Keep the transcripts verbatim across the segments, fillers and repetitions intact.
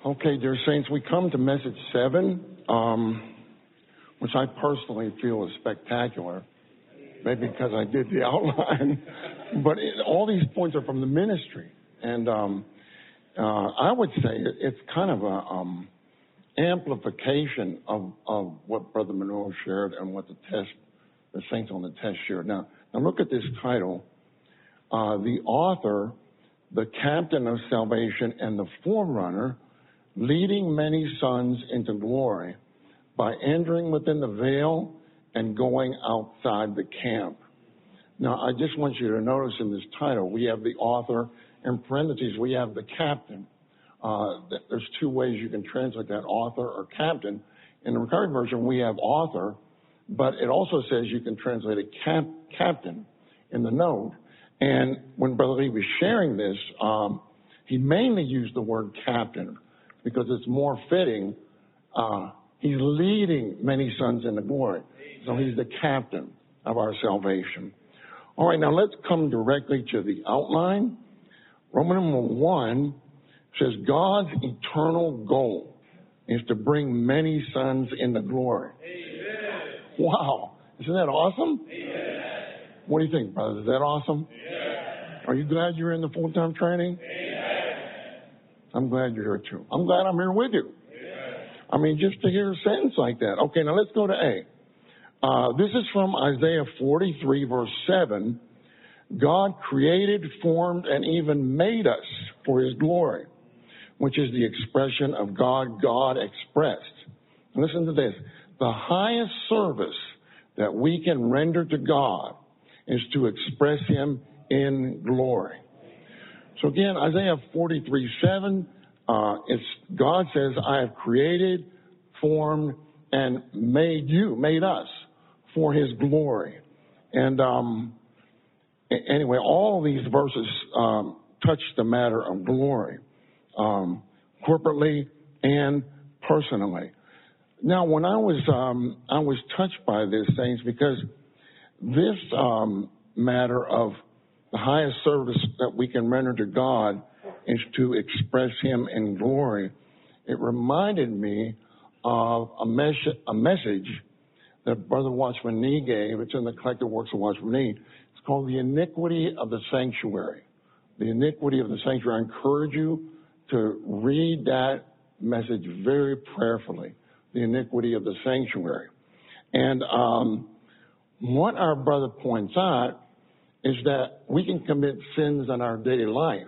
Okay, dear saints, we come to message seven, um, which I personally feel is spectacular, maybe because I did the outline, but it, all these points are from the ministry. And um, uh, I would say it, it's kind of a um, amplification of, of what Brother Manoah shared and what the test, the saints on the test shared. Now, now look at this title, uh, the author, the captain of salvation, and the forerunner, leading many sons into glory by entering within the veil and going outside the camp. Now, I just want you to notice in this title, we have the author, in parentheses, we have the captain. Uh, there's two ways you can translate that, author or captain. In the Recovery Version, we have author, but it also says you can translate it cap, captain in the note. And when Brother Lee was sharing this, um, he mainly used the word captain, because it's more fitting. Uh, he's leading many sons into glory. So he's the captain of our salvation. All right, now let's come directly to the outline. Roman number one says God's eternal goal is to bring many sons into glory. Amen. Wow. Isn't that awesome? Amen. What do you think, brothers? Is that awesome? Amen. Are you glad you're in the full-time training? Amen. I'm glad you're here too. I'm glad I'm here with you. Yeah. I mean, just to hear a sentence like that. Okay, now let's go to A. Uh, this is from Isaiah forty-three, verse seven. God created, formed, and even made us for his glory, which is the expression of God, God expressed. Listen to this. The highest service that we can render to God is to express him in glory. So again, Isaiah forty-three, seven, uh, it's, God says, I have created, formed, and made you, made us for his glory. And um, anyway, all of these verses um, touch the matter of glory, um, corporately and personally. Now, when I was, um, I was touched by this, saints, because this um, matter of the highest service that we can render to God is to express him in glory. It reminded me of a, mes- a message that Brother Watchman Nee gave. It's in the Collected Works of Watchman Nee. It's called The Iniquity of the Sanctuary. The Iniquity of the Sanctuary. I encourage you to read that message very prayerfully. The Iniquity of the Sanctuary. And um, what our brother points out is that we can commit sins in our daily life.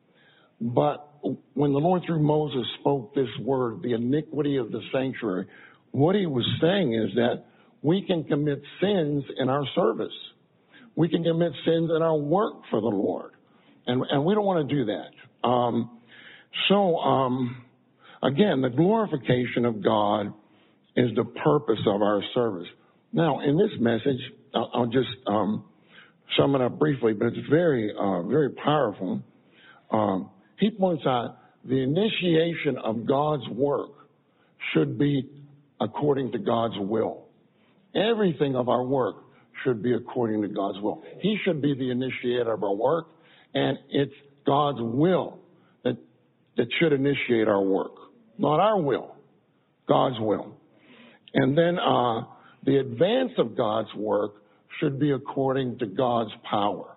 But when the Lord through Moses spoke this word, the iniquity of the sanctuary, what he was saying is that we can commit sins in our service. We can commit sins in our work for the Lord. And, and we don't want to do that. Um, so, um, again, the glorification of God is the purpose of our service. Now, in this message, I'll, I'll just... Um, sum it up briefly, but it's very, uh, very powerful. Um, he points out the initiation of God's work should be according to God's will. Everything of our work should be according to God's will. He should be the initiator of our work, and it's God's will that, that should initiate our work. Not our will, God's will. And then uh, the advance of God's work should be according to God's power.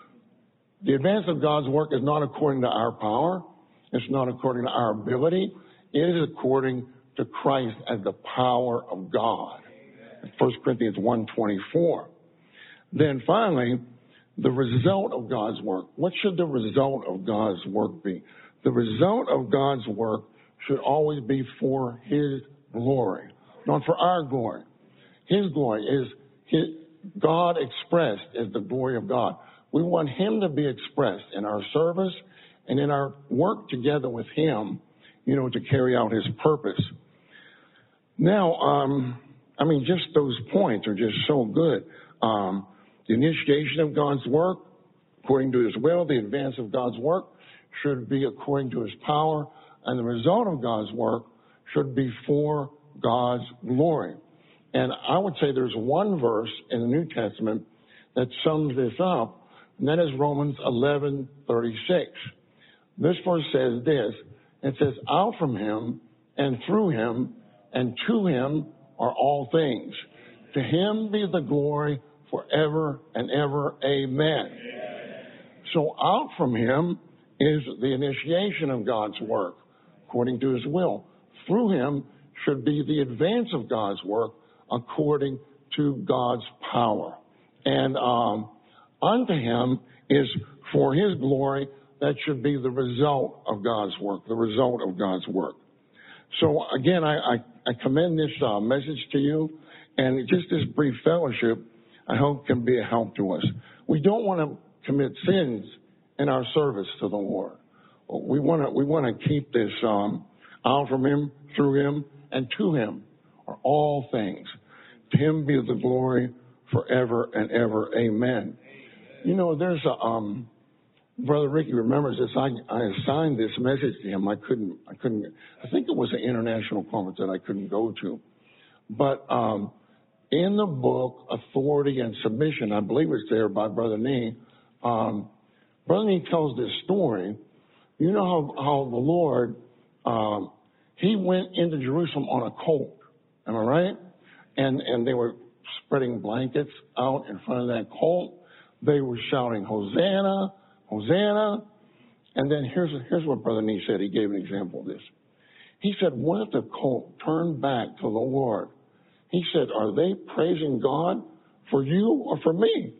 The advance of God's work is not according to our power. It's not according to our ability. It is according to Christ as the power of God. First Corinthians one twenty-four. Then finally, the result of God's work. What should the result of God's work be? The result of God's work should always be for his glory, not for our glory. His glory is his, God expressed as the glory of God. We want him to be expressed in our service and in our work together with him, you know, to carry out his purpose. Now, um, I mean, just those points are just so good. Um, the initiation of God's work, according to his will, the advance of God's work should be according to his power, and the result of God's work should be for God's glory. And I would say there's one verse in the New Testament that sums this up, and that is Romans eleven thirty-six. This verse says this, It says, out from him and through him and to him are all things. To him be the glory forever and ever. Amen. So out from him is the initiation of God's work, according to his will. Through him should be the advance of God's work, according to God's power. And um, unto him is for his glory. That should be the result of God's work, the result of God's work. So again, I, I, I commend this uh, message to you, and just this brief fellowship, I hope can be a help to us. We don't want to commit sins in our service to the Lord. We want to we want to keep this um, out from him, through him, and to him are all things. To him be the glory forever and ever. Amen. You know, there's a um, Brother Ricky remembers this. I, I assigned this message to him. I couldn't. I couldn't. I think it was an international conference that I couldn't go to. But um, in the book Authority and Submission, I believe it's there by Brother Nee. Um, Brother Nee tells this story. You know how how the Lord um, he went into Jerusalem on a colt. Am I right? And and they were spreading blankets out in front of that colt. They were shouting, Hosanna, Hosanna. And then here's, here's what Brother Nee said. He gave an example of this. He said, what if the colt turned back to the Lord? He said, are they praising God for you or for me?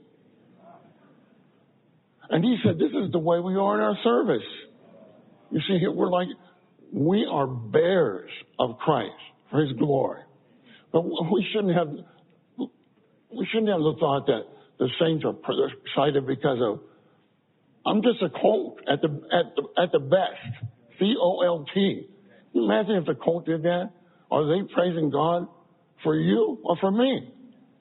And he said, this is the way we are in our service. You see, we're like, we are bearers of Christ for his glory. But we shouldn't have, we shouldn't have the thought that the saints are excited because of, I'm just a colt at the, at the, at the best. C O L T. Can you imagine if the colt did that? Are they praising God for you or for me?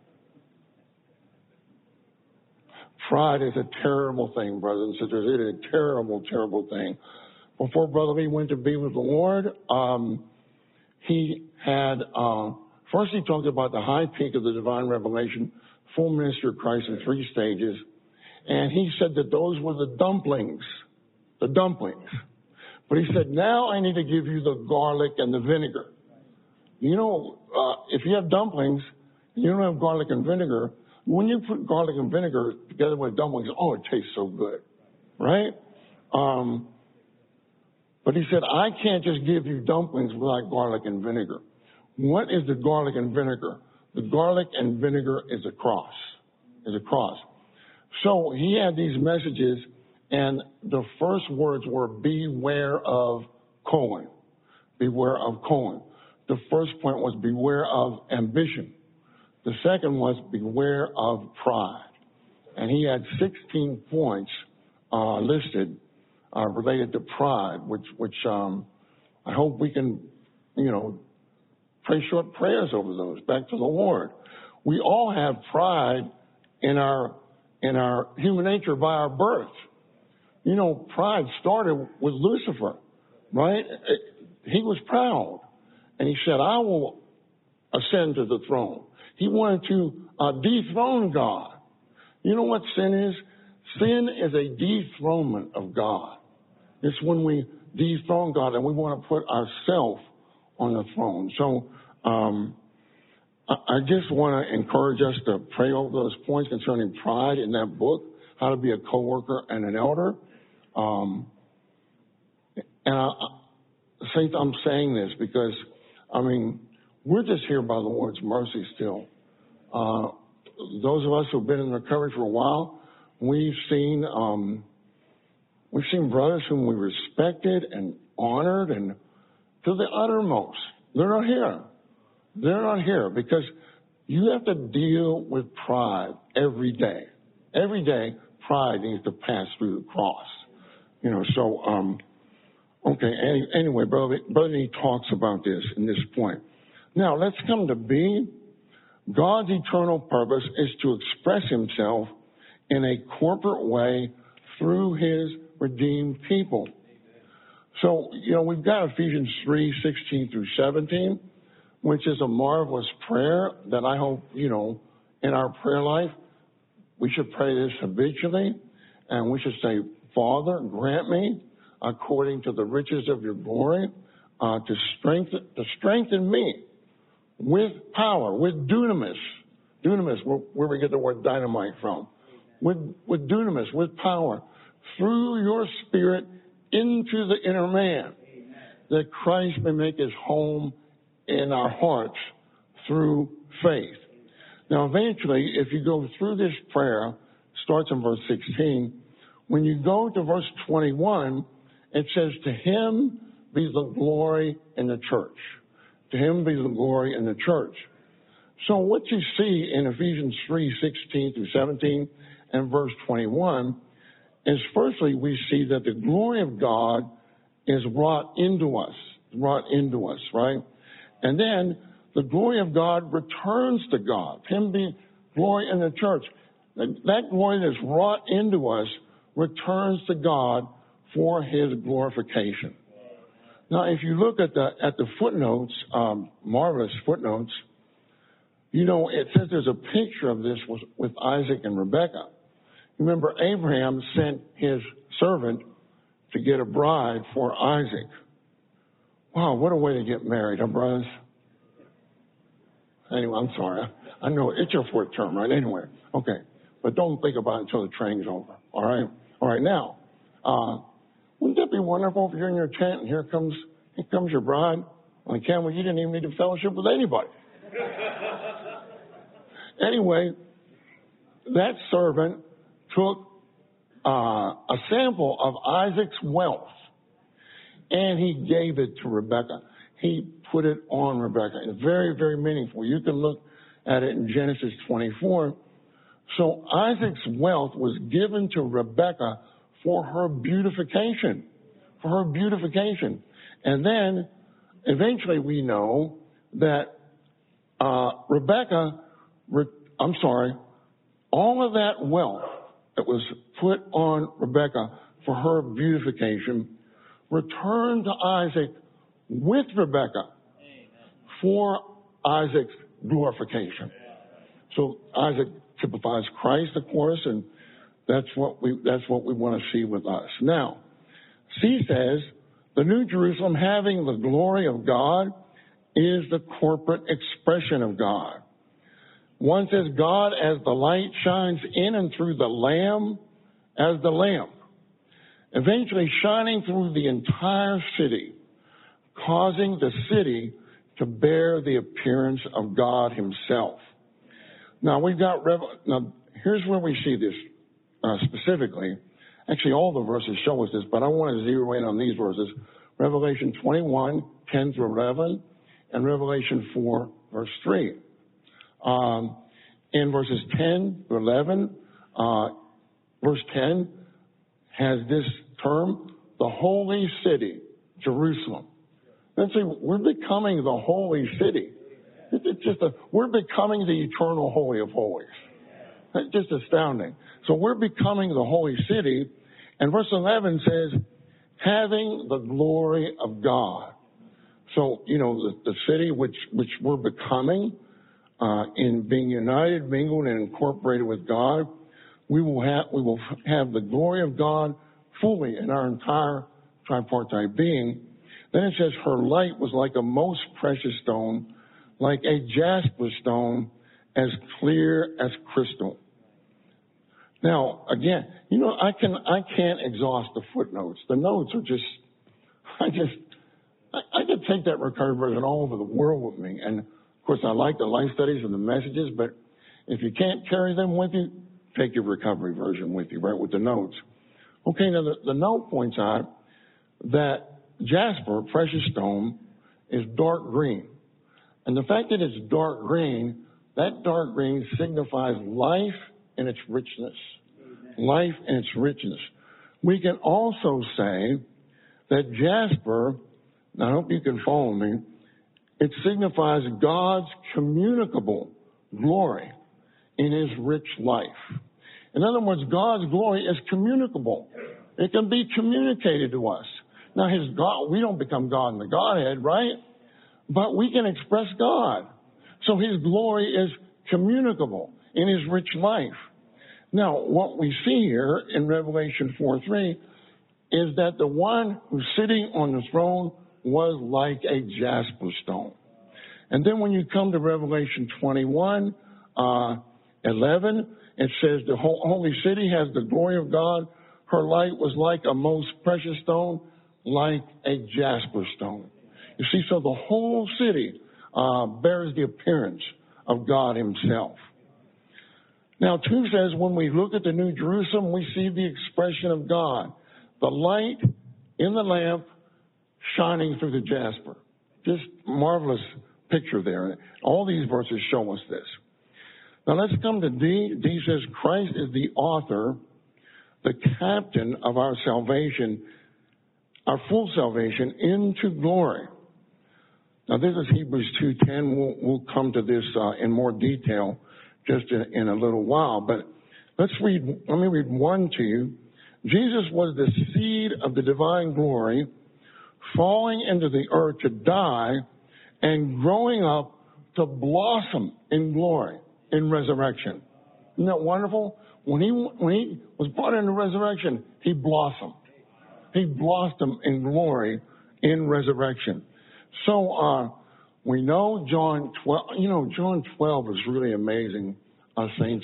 Pride is a terrible thing, brothers and sisters. It is a terrible, terrible thing. Before Brother Lee went to be with the Lord, um, he had, uh, first he talked about the high peak of the divine revelation, full ministry of Christ in three stages. And he said that those were the dumplings, the dumplings. But he said, now I need to give you the garlic and the vinegar. You know, uh, if you have dumplings, and you don't have garlic and vinegar, when you put garlic and vinegar together with dumplings, oh, it tastes so good, right? Um, but he said, I can't just give you dumplings without garlic and vinegar. What is the garlic and vinegar? The garlic and vinegar is a cross, is a cross. So he had these messages, and the first words were, beware of Cohen. Beware of Cohen. The first point was, beware of ambition. The second was, beware of pride. And he had sixteen points uh, listed uh, related to pride, which, which um, I hope we can, you know, pray short prayers over those, back to the Lord. We all have pride in our in our human nature by our birth. You know, pride started with Lucifer, right? He was proud. And he said, I will ascend to the throne. He wanted to uh, dethrone God. You know what sin is? Sin is a dethronement of God. It's when we dethrone God and we want to put ourselves on the throne. So um, I, I just want to encourage us to pray over those points concerning pride in that book, how to be a co-worker and an elder. Um, and I, Saints, I'm saying this because, I mean, we're just here by the Lord's mercy still. Uh, those of us who've been in recovery for a while, we've seen um, we've seen brothers whom we respected and honored and to the uttermost. They're not here. They're not here because you have to deal with pride every day. Every day, pride needs to pass through the cross. You know, so, um, okay, any, anyway, Brother, Brother Nee talks about this in this point. Now, let's come to B. God's eternal purpose is to express himself in a corporate way through his redeemed people. So, you know, we've got Ephesians three, sixteen through seventeen, which is a marvelous prayer that I hope, you know, in our prayer life, we should pray this habitually, and we should say, Father, grant me according to the riches of your glory, uh, to strengthen, to strengthen me with power, with dunamis. Dunamis, where, where we get the word dynamite from. With, with dunamis, with power, through your spirit into the inner man, that Christ may make his home in our hearts through faith. Now, eventually, if you go through this prayer, starts in verse sixteen, when you go to verse twenty-one, it says, to him be the glory in the church. To him be the glory in the church. So what you see in Ephesians three, sixteen through seventeen and verse twenty-one is, firstly, we see that the glory of God is brought into us, brought into us, right? And then the glory of God returns to God. Him be glory in the church. That glory that's wrought into us returns to God for his glorification. Now, if you look at the at the footnotes, um, marvelous footnotes, you know, it says there's a picture of this with, with Isaac and Rebekah. Remember, Abraham sent his servant to get a bride for Isaac. Wow, what a way to get married, huh, brothers? Anyway, I'm sorry. I, I know it's your fourth term, right? Anyway, okay. But don't think about it until the training's over, all right? All right, now, uh, wouldn't that be wonderful if you're in your tent and here comes here comes your bride? On camera, you didn't even need to fellowship with anybody. Anyway, that servant took uh, a sample of Isaac's wealth and he gave it to Rebekah. He put it on Rebekah. It's very, very meaningful. You can look at it in Genesis twenty-four. So Isaac's wealth was given to Rebekah for her beautification, for her beautification. And then eventually we know that uh, Rebekah, re- I'm sorry, all of that wealth that was put on Rebekah for her beautification returned to Isaac with Rebekah for Isaac's glorification. So Isaac typifies Christ, of course, and that's what we that's what we want to see with us. Now, C says the New Jerusalem, having the glory of God, is the corporate expression of God. One says God as the light shines in and through the Lamb as the lamp, eventually shining through the entire city, causing the city to bear the appearance of God himself. Now, we've got, now, here's where we see this uh, specifically. Actually, all the verses show us this, but I want to zero in on these verses. Revelation twenty-one, ten through eleven, and Revelation four, verse three. Um, in verses ten to eleven, uh, verse ten has this term, the holy city, Jerusalem. Let's see, we're becoming the holy city. It's just a, we're becoming the eternal holy of holies. It's just astounding. So we're becoming the holy city. And verse eleven says, having the glory of God. So, you know, the, the city which, which we're becoming, uh, in being united, mingled, and incorporated with God, we will have, we will have the glory of God fully in our entire tripartite being. Then it says, her light was like a most precious stone, like a jasper stone, as clear as crystal. Now, again, you know, I can, I can't exhaust the footnotes. The notes are just, I just, I, I could take that recovery version all over the world with me. And of course, I like the life studies and the messages, but if you can't carry them with you, take your recovery version with you, right, with the notes. Okay, now the, the note points out that jasper, precious stone, is dark green. And the fact that it's dark green, that dark green signifies life in its richness. Amen. Life in its richness. We can also say that jasper, and I hope you can follow me, it signifies God's communicable glory in his rich life. In other words, God's glory is communicable. It can be communicated to us. Now, his God, we don't become God in the Godhead, right? But we can express God. So his glory is communicable in his rich life. Now, what we see here in Revelation four three is that the one who's sitting on the throne was like a jasper stone. And then when you come to Revelation twenty-one, uh, eleven, it says the whole holy city has the glory of God. Her light was like a most precious stone, like a jasper stone. You see, so the whole city uh, bears the appearance of God himself. Now, two says, when we look at the New Jerusalem, we see the expression of God, the light in the lamp shining through the jasper. Just marvelous picture there. All these verses show us this. Now, let's come to D. D says, Christ is the author, the captain of our salvation, our full salvation into glory. Now, this is Hebrews two ten. We'll, we'll come to this uh, in more detail just in, in a little while. But let's read, let me read one to you. Jesus was the seed of the divine glory, falling into the earth to die and growing up to blossom in glory, in resurrection. Isn't that wonderful? When he, when he was brought into resurrection, he blossomed. He blossomed in glory in resurrection. So, uh, we know John twelve, you know, John twelve is really amazing, uh, saints.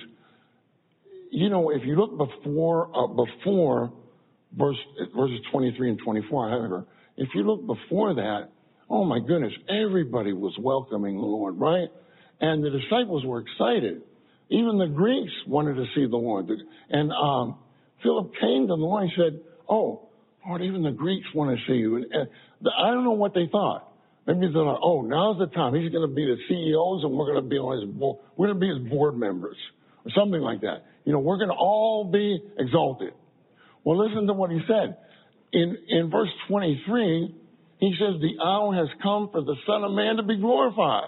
You know, if you look before, uh, before verse, verses twenty-three and twenty-four, however, if you look before that, oh my goodness, everybody was welcoming the Lord, right? And the disciples were excited. Even the Greeks wanted to see the Lord. And, um, Philip came to the Lord and said, oh, Lord, even the Greeks want to see you. And, and the, I don't know what they thought. Maybe they thought, oh, now's the time. He's going to be the C E Os and we're going to be on his board. We're going to be his board members or something like that. You know, we're going to all be exalted. Well, listen to what he said. In, in verse twenty-three, he says, the hour has come for the Son of Man to be glorified.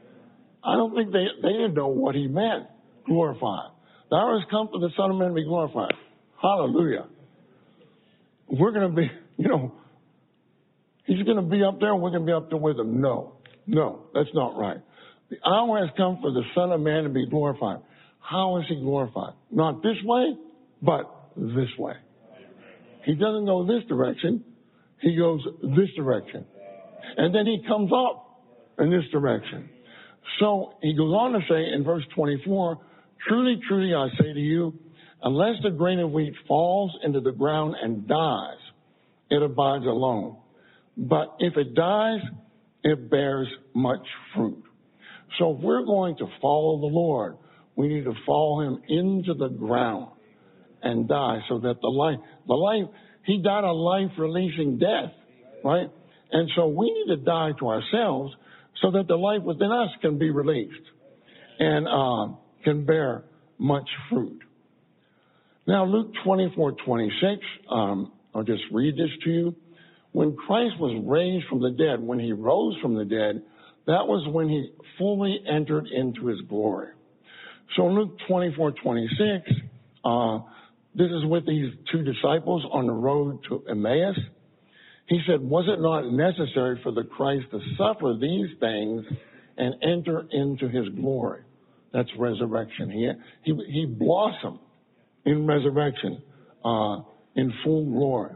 I don't think they, they didn't know what he meant, glorified. The hour has come for the Son of Man to be glorified. Hallelujah. We're going to be, you know, he's going to be up there and we're going to be up there with him. No, no, that's not right. The hour has come for the Son of Man to be glorified. How is he glorified? Not this way, but this way. He doesn't go this direction. He goes this direction. And then he comes up in this direction. So he goes on to say in verse twenty-four, truly, truly, I say to you, unless the grain of wheat falls into the ground and dies, it abides alone. But if it dies, it bears much fruit. So if we're going to follow the Lord, we need to follow him into the ground and die so that the life, the life, he died a life-releasing death, right? And so we need to die to ourselves so that the life within us can be released and uh, can bear much fruit. Now, Luke twenty-four twenty-six, um, I'll just read this to you. When Christ was raised from the dead, when he rose from the dead, that was when he fully entered into his glory. So Luke twenty-four twenty-six, uh, this is with these two disciples on the road to Emmaus. He said, was it not necessary for the Christ to suffer these things and enter into his glory? That's resurrection. He, he, he blossomed in resurrection, uh, in full glory.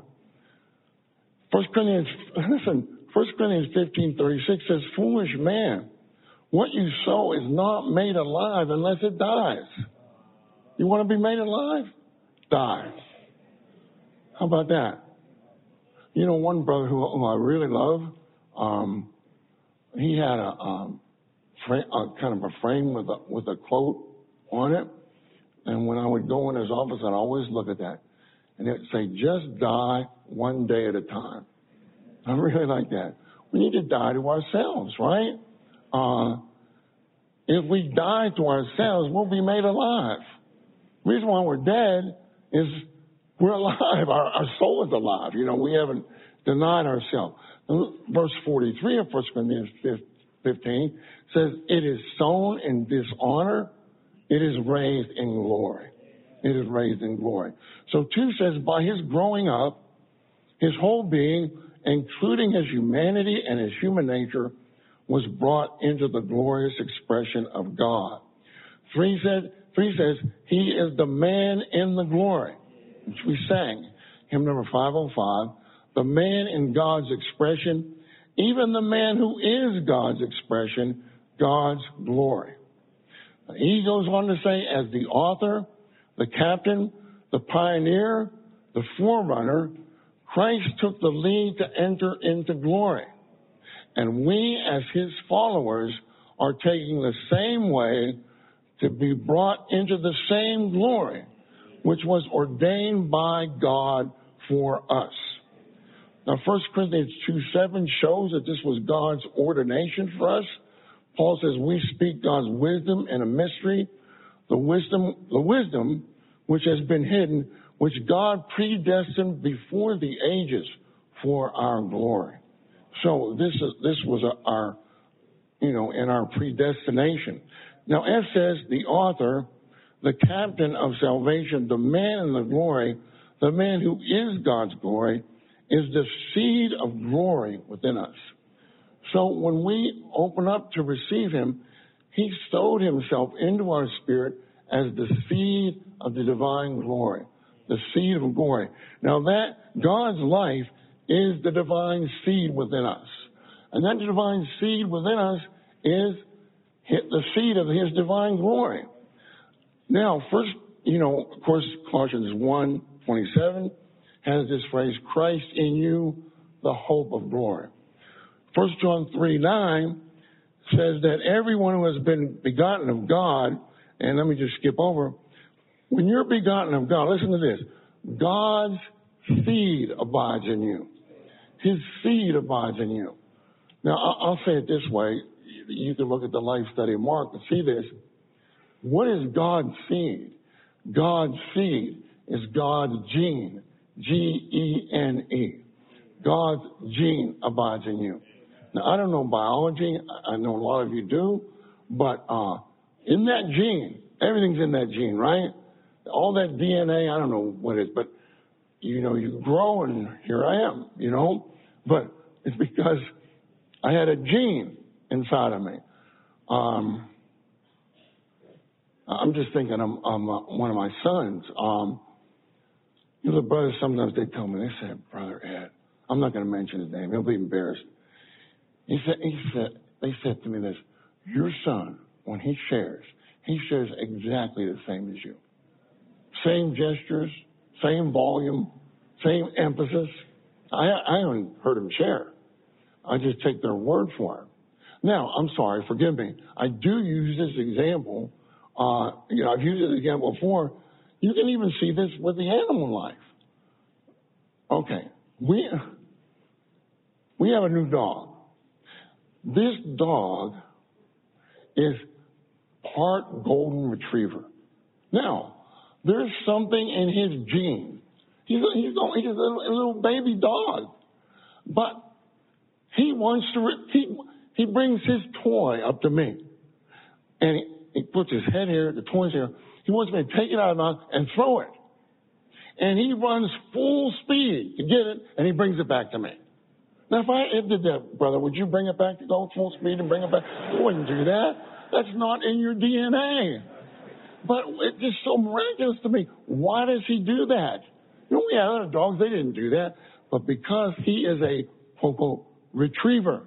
First Corinthians, listen, First Corinthians fifteen thirty-six says, foolish man, what you sow is not made alive unless it dies. You want to be made alive? Die. How about that? You know, one brother who, who I really love, um, he had a, um, frame, a kind of a frame with a, with a quote on it. And when I would go in his office, I'd always look at that. And it would say, just die one day at a time. I really like that. We need to die to ourselves, right? Uh, if we die to ourselves, we'll be made alive. The reason why we're dead is we're alive. Our, our soul is alive. You know, we haven't denied ourselves. Verse forty-three of First Corinthians fifteen says, it is sown in dishonor, it is raised in glory. It is raised in glory. So two says, by his growing up, his whole being, including his humanity and his human nature, was brought into the glorious expression of God. Three said, three says, he is the man in the glory, which we sang. hymn number five oh five, the man in God's expression, even the man who is God's expression, God's glory. He goes on to say, as the author, the captain, the pioneer, the forerunner, Christ took the lead to enter into glory. And we, as his followers, are taking the same way to be brought into the same glory, which was ordained by God for us. Now, First Corinthians two seven shows that this was God's ordination for us. Paul says, we speak God's wisdom in a mystery, the wisdom, the wisdom which has been hidden, which God predestined before the ages for our glory. So this is, this was a, our, you know, in our predestination. Now, as says the author, the captain of salvation, the man in the glory, the man who is God's glory, is the seed of glory within us. So when we open up to receive him, he stowed himself into our spirit as the seed of the divine glory, the seed of glory. Now that God's life is the divine seed within us. And that divine seed within us is the seed of his divine glory. Now, first, you know, of course, Colossians one twenty-seven has this phrase, Christ in you, the hope of glory. First John three nine says that everyone who has been begotten of God, and let me just skip over, when you're begotten of God, listen to this, God's seed abides in you. His seed abides in you. Now, I'll say it this way. You can look at the life study of Mark and see this. What is God's seed? God's seed is God's gene, G E N E. God's gene abides in you. Now, I don't know biology. I know a lot of you do. But uh, in that gene, everything's in that gene, right? All that D N A, I don't know what it is. But, you know, you grow and here I am, you know. But it's because I had a gene inside of me. Um, I'm just thinking I'm, I'm uh, one of my sons. Um, you know, the brothers, sometimes they tell me, they said, Brother Ed, I'm not going to mention his name. He'll be embarrassed. He said, he said, they said to me this, your son, when he shares, he shares exactly the same as you. Same gestures, same volume, same emphasis. I, I haven't heard him share. I just take their word for it. Now, I'm sorry, forgive me. I do use this example. Uh, you know, I've used this example before. You can even see this with the animal life. Okay, we we have a new dog. This dog is part golden retriever. Now, there's something in his gene. He's a, he's a, he's a, little, a little baby dog, but he wants to. He he brings his toy up to me, and he, he puts his head here, the toy's here. He wants me to take it out of my mouth and throw it, and he runs full speed to get it, and he brings it back to me. Now, if I did that, brother, would you bring it back to go full speed and bring it back? I wouldn't do that. That's not in your D N A. But it's just so miraculous to me. Why does he do that? You know, we had other dogs, they didn't do that. But because he is a, quote, quote, retriever,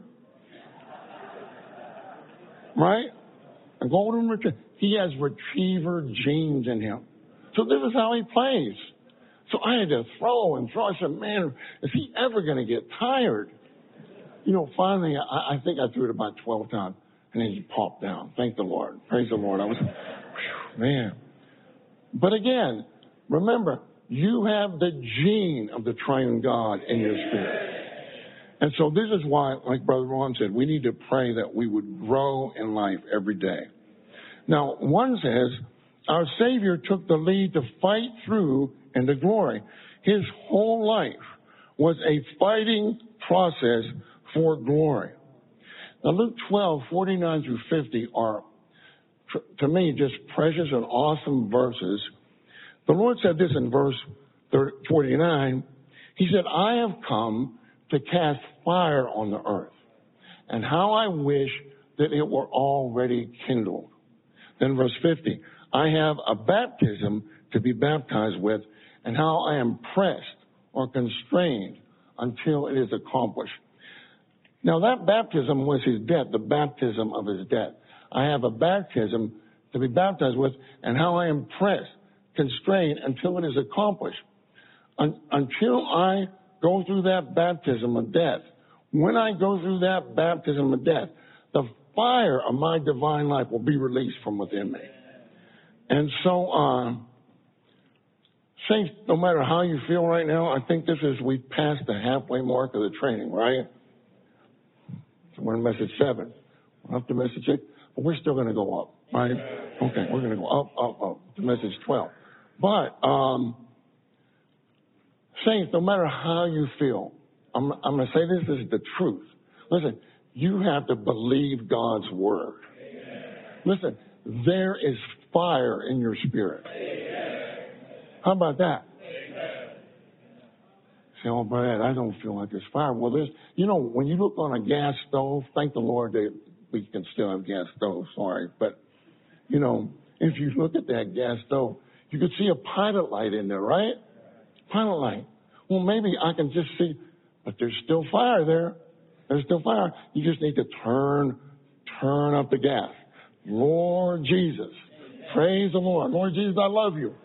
right? A golden retriever. He has retriever genes in him. So this is how he plays. So I had to throw and throw. I said, man, is he ever going to get tired? You know, finally, I, I think I threw it about twelve times, and then he popped down. Thank the Lord. Praise the Lord. I was, whew, man. But again, remember, you have the gene of the triune God in your spirit. And so this is why, like Brother Ron said, we need to pray that we would grow in life every day. Now, one says, our Savior took the lead to fight through into glory. His whole life was a fighting process for glory. Now, Luke twelve, forty-nine through fifty are, to me, just precious and awesome verses. The Lord said this in verse forty-nine. He said, I have come to cast fire on the earth, and how I wish that it were already kindled. Then verse fifty, I have a baptism to be baptized with, and how I am pressed or constrained until it is accomplished. Now that baptism was his death, the baptism of his death. I have a baptism to be baptized with, and how I am pressed, constrained until it is accomplished. Un- until I go through that baptism of death, when I go through that baptism of death, the fire of my divine life will be released from within me. And so, uh, saints, no matter how you feel right now, I think this is, we passed the halfway mark of the training, right? So we're in message seven. We're up to message eight, but we're still going to go up, right? Okay, we're going to go up, up, up to message twelve. But, um, saints, no matter how you feel, I'm, I'm going to say this, this is the truth. Listen, you have to believe God's word. Listen, there is fire in your spirit. How about that? Say, oh, Brad, I don't feel like there's fire. Well, there's, you know, when you look on a gas stove, thank the Lord that we can still have gas stoves, sorry. But, you know, if you look at that gas stove, you can see a pilot light in there, right? Pilot light. Well, maybe I can just see, but there's still fire there. There's still fire. You just need to turn, turn up the gas. Lord Jesus. Praise the Lord. Lord Jesus, I love you.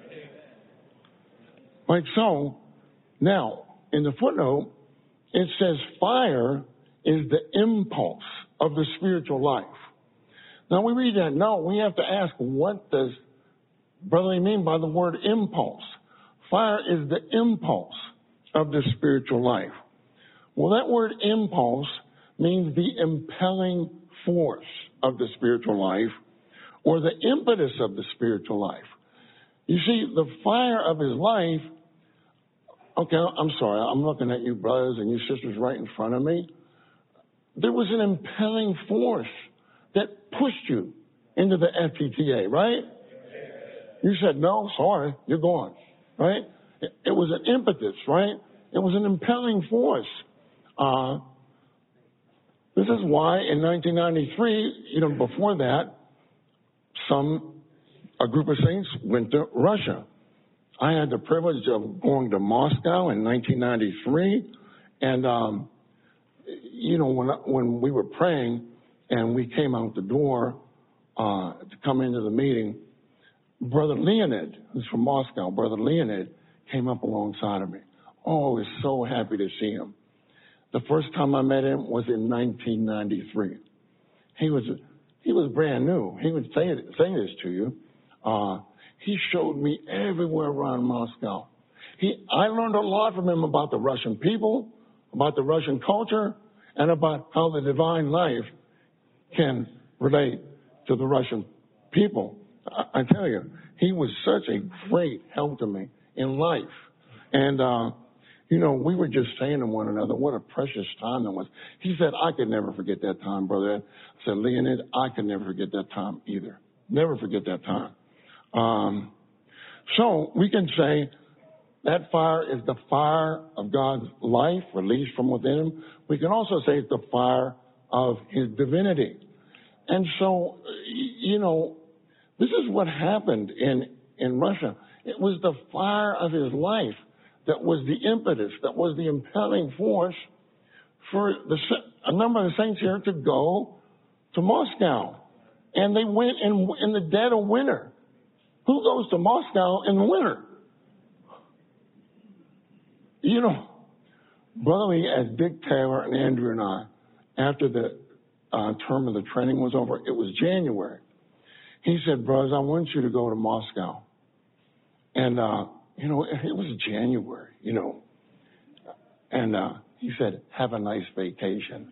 Like so, now, in the footnote, it says fire is the impulse of the spiritual life. Now, we read that. No, we have to ask, what does Brother mean by the word impulse? Fire is the impulse of the spiritual life. Well, that word impulse means the impelling force of the spiritual life, or the impetus of the spiritual life. You see, the fire of his life, okay, I'm sorry, I'm looking at you brothers and you sisters right in front of me. There was an impelling force that pushed you into the F P T A, right? You said, no, sorry, you're gone, right? It, it was an impetus, right? It was an impelling force. Uh, this is why in nineteen ninety-three, you know, before that, some, a group of saints went to Russia. I had the privilege of going to Moscow in nineteen ninety-three. And, um, you know, when, when we were praying and we came out the door uh, to come into the meeting, Brother Leonid, who's from Moscow, Brother Leonid came up alongside of me. Oh, I was so happy to see him. The first time I met him was in nineteen ninety-three. He was he was brand new. He would say say this to you. Uh, he showed me everywhere around Moscow. He I learned a lot from him about the Russian people, about the Russian culture, and about how the divine life can relate to the Russian people. I, I tell you, he was such a great help to me in life. And uh You know, we were just saying to one another, what a precious time that was. He said, I could never forget that time, brother. I said, Leonid, I could never forget that time either. Never forget that time. Um, so we can say that fire is the fire of God's life released from within him. We can also say it's the fire of his divinity. And so, you know, this is what happened in, in Russia. It was the fire of his life that was the impetus, that was the impelling force for the, a number of the saints here to go to Moscow. And they went in, in the dead of winter. Who goes to Moscow in the winter? You know, Brother Lee, as Dick Taylor and Andrew and I, after the uh, term of the training was over, it was January. He said, brothers, I want you to go to Moscow. And, uh, you know, it was January, you know. And uh, he said, have a nice vacation.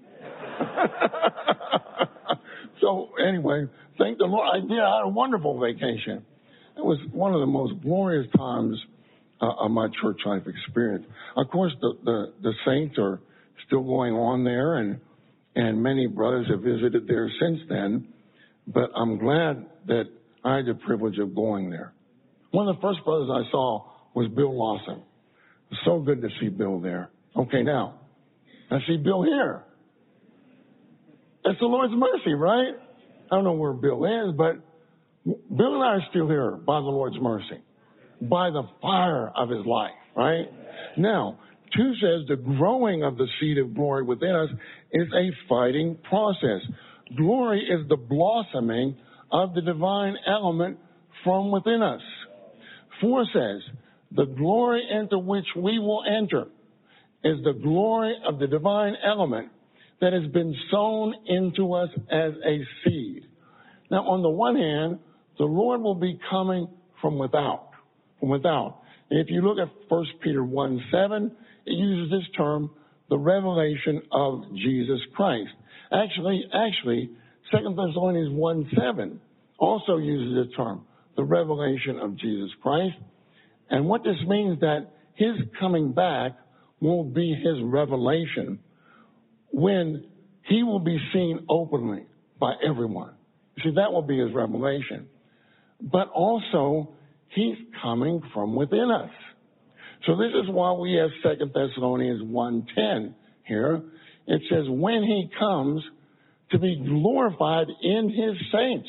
So anyway, thank the Lord. I did. I had a wonderful vacation. It was one of the most glorious times uh, of my church life experience. Of course, the, the, the saints are still going on there, and and many brothers have visited there since then. But I'm glad that I had the privilege of going there. One of the first brothers I saw was Bill Lawson. It was so good to see Bill there. Okay, now, I see Bill here. That's the Lord's mercy, right? I don't know where Bill is, but Bill and I are still here by the Lord's mercy, by the fire of his life, right? Now, two says the growing of the seed of glory within us is a fighting process. Glory is the blossoming of the divine element from within us. Four says the glory into which we will enter is the glory of the divine element that has been sown into us as a seed. Now, on the one hand, the Lord will be coming from without, from without. And if you look at First Peter one seven, it uses this term, the revelation of Jesus Christ. Actually, actually, Second Thessalonians one seven also uses the term, the revelation of Jesus Christ. And what this means that his coming back will be his revelation when he will be seen openly by everyone. You see, that will be his revelation. But also, he's coming from within us. So this is why we have Second Thessalonians one ten here. It says, when he comes to be glorified in his saints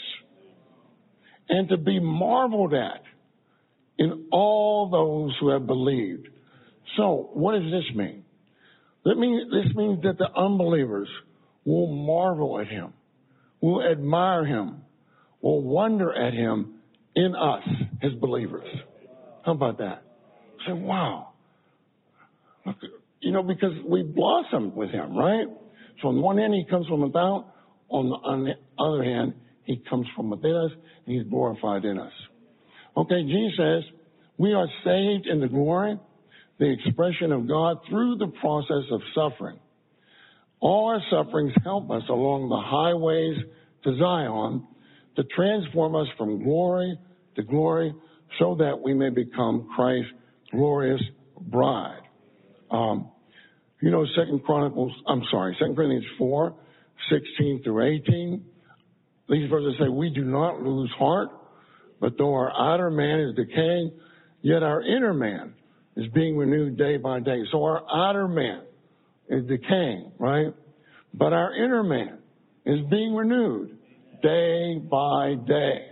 and to be marveled at in all those who have believed. So what does this mean? That means, this means that the unbelievers will marvel at him, will admire him, will wonder at him in us, his believers. How about that? Say, wow. Look, you know, because we blossomed with him, right? So on one hand, he comes from without. On the, on the other hand, he comes from within us, and he's glorified in us. Okay, Jesus says, we are saved in the glory, the expression of God through the process of suffering. All our sufferings help us along the highways to Zion to transform us from glory to glory so that we may become Christ's glorious bride. Um, you know, Second Chronicles, I'm sorry, Second Corinthians four, sixteen through eighteen. These verses say, we do not lose heart, but though our outer man is decaying, yet our inner man is being renewed day by day. So our outer man is decaying, right? But our inner man is being renewed day by day.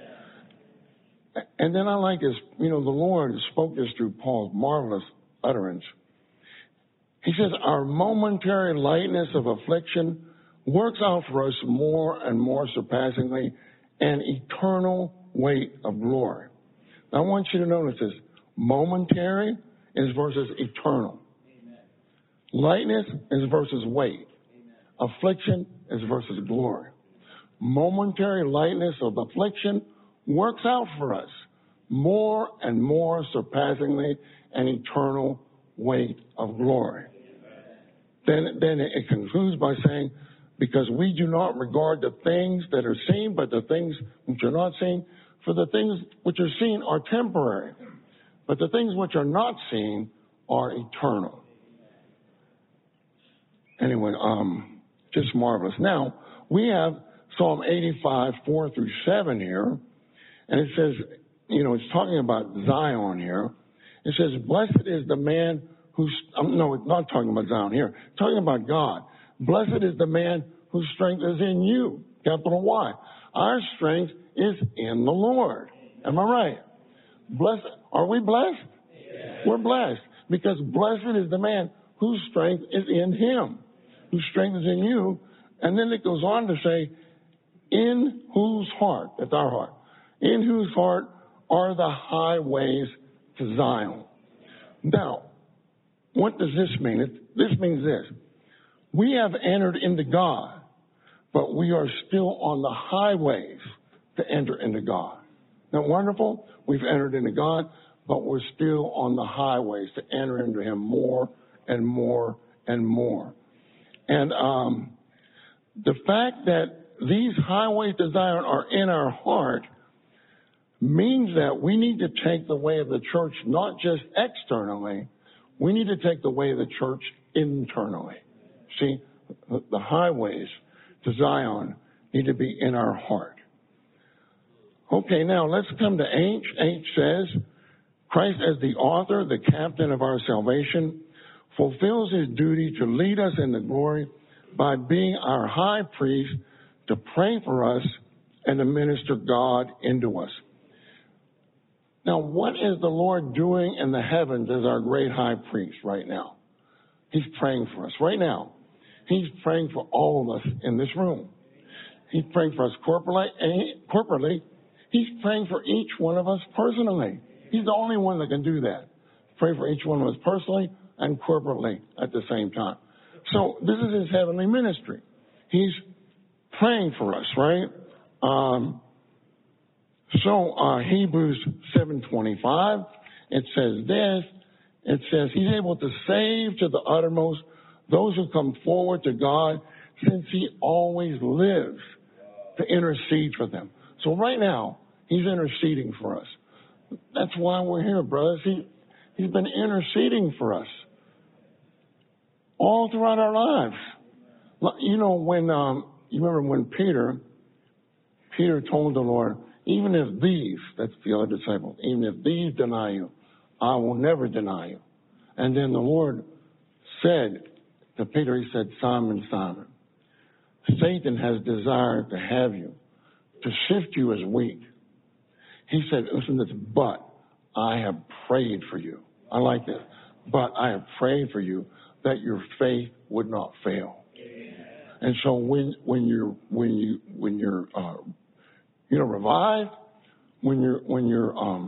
And then I like this, you know, the Lord spoke this through Paul's marvelous utterance. He says, our momentary lightness of affliction works out for us more and more surpassingly an eternal weight of glory. Now, I want you to notice this. Momentary is versus eternal. Amen. Lightness is versus weight. Amen. Affliction is versus glory. Momentary lightness of affliction works out for us more and more surpassingly an eternal weight of glory. Then, then it concludes by saying, because we do not regard the things that are seen, but the things which are not seen, for the things which are seen are temporary, but the things which are not seen are eternal. Anyway, um, just marvelous. Now, we have Psalm eighty-five, four through seven here, and it says, you know, it's talking about Zion here. It says, blessed is the man who's, um, no, it's not talking about Zion here, it's talking about God. Blessed is the man whose strength is in you, capital Y. Our strength is in the Lord. Am I right? Blessed. Are we blessed? Yes. We're blessed because blessed is the man whose strength is in him, whose strength is in you. And then it goes on to say, in whose heart, that's our heart, in whose heart are the highways to Zion. Now, what does this mean? It, this means this. We have entered into God, but we are still on the highways to enter into God. Isn't that wonderful? We've entered into God, but we're still on the highways to enter into him more and more and more. And um, the fact that these highways to Zion are in our heart means that we need to take the way of the church not just externally, we need to take the way of the church internally. See, the highways to Zion need to be in our heart. Okay, now let's come to H. H says, Christ as the author, the captain of our salvation, fulfills his duty to lead us into glory by being our high priest to pray for us and to minister God into us. Now, what is the Lord doing in the heavens as our great high priest right now? He's praying for us right now. He's praying for all of us in this room. He's praying for us corporately, and he, corporately. He's praying for each one of us personally. He's the only one that can do that. Pray for each one of us personally and corporately at the same time. So this is his heavenly ministry. He's praying for us, right? Um, so uh, Hebrews seven twenty-five, it says this. It says he's able to save to the uttermost those who come forward to God, since he always lives to intercede for them. So right now, he's interceding for us. That's why we're here, brothers. He, he's been interceding for us all throughout our lives. You know, when, um, you remember when Peter, Peter told the Lord, even if these, that's the other disciples, even if these deny you, I will never deny you. And then the Lord said to Peter, he said, Simon, Simon, Satan has desired to have you, to sift you as wheat. He said, listen to this, but I have prayed for you. I like this. But I have prayed for you that your faith would not fail. And so when when you're when you when you're uh, you know revived, when you're when you're um,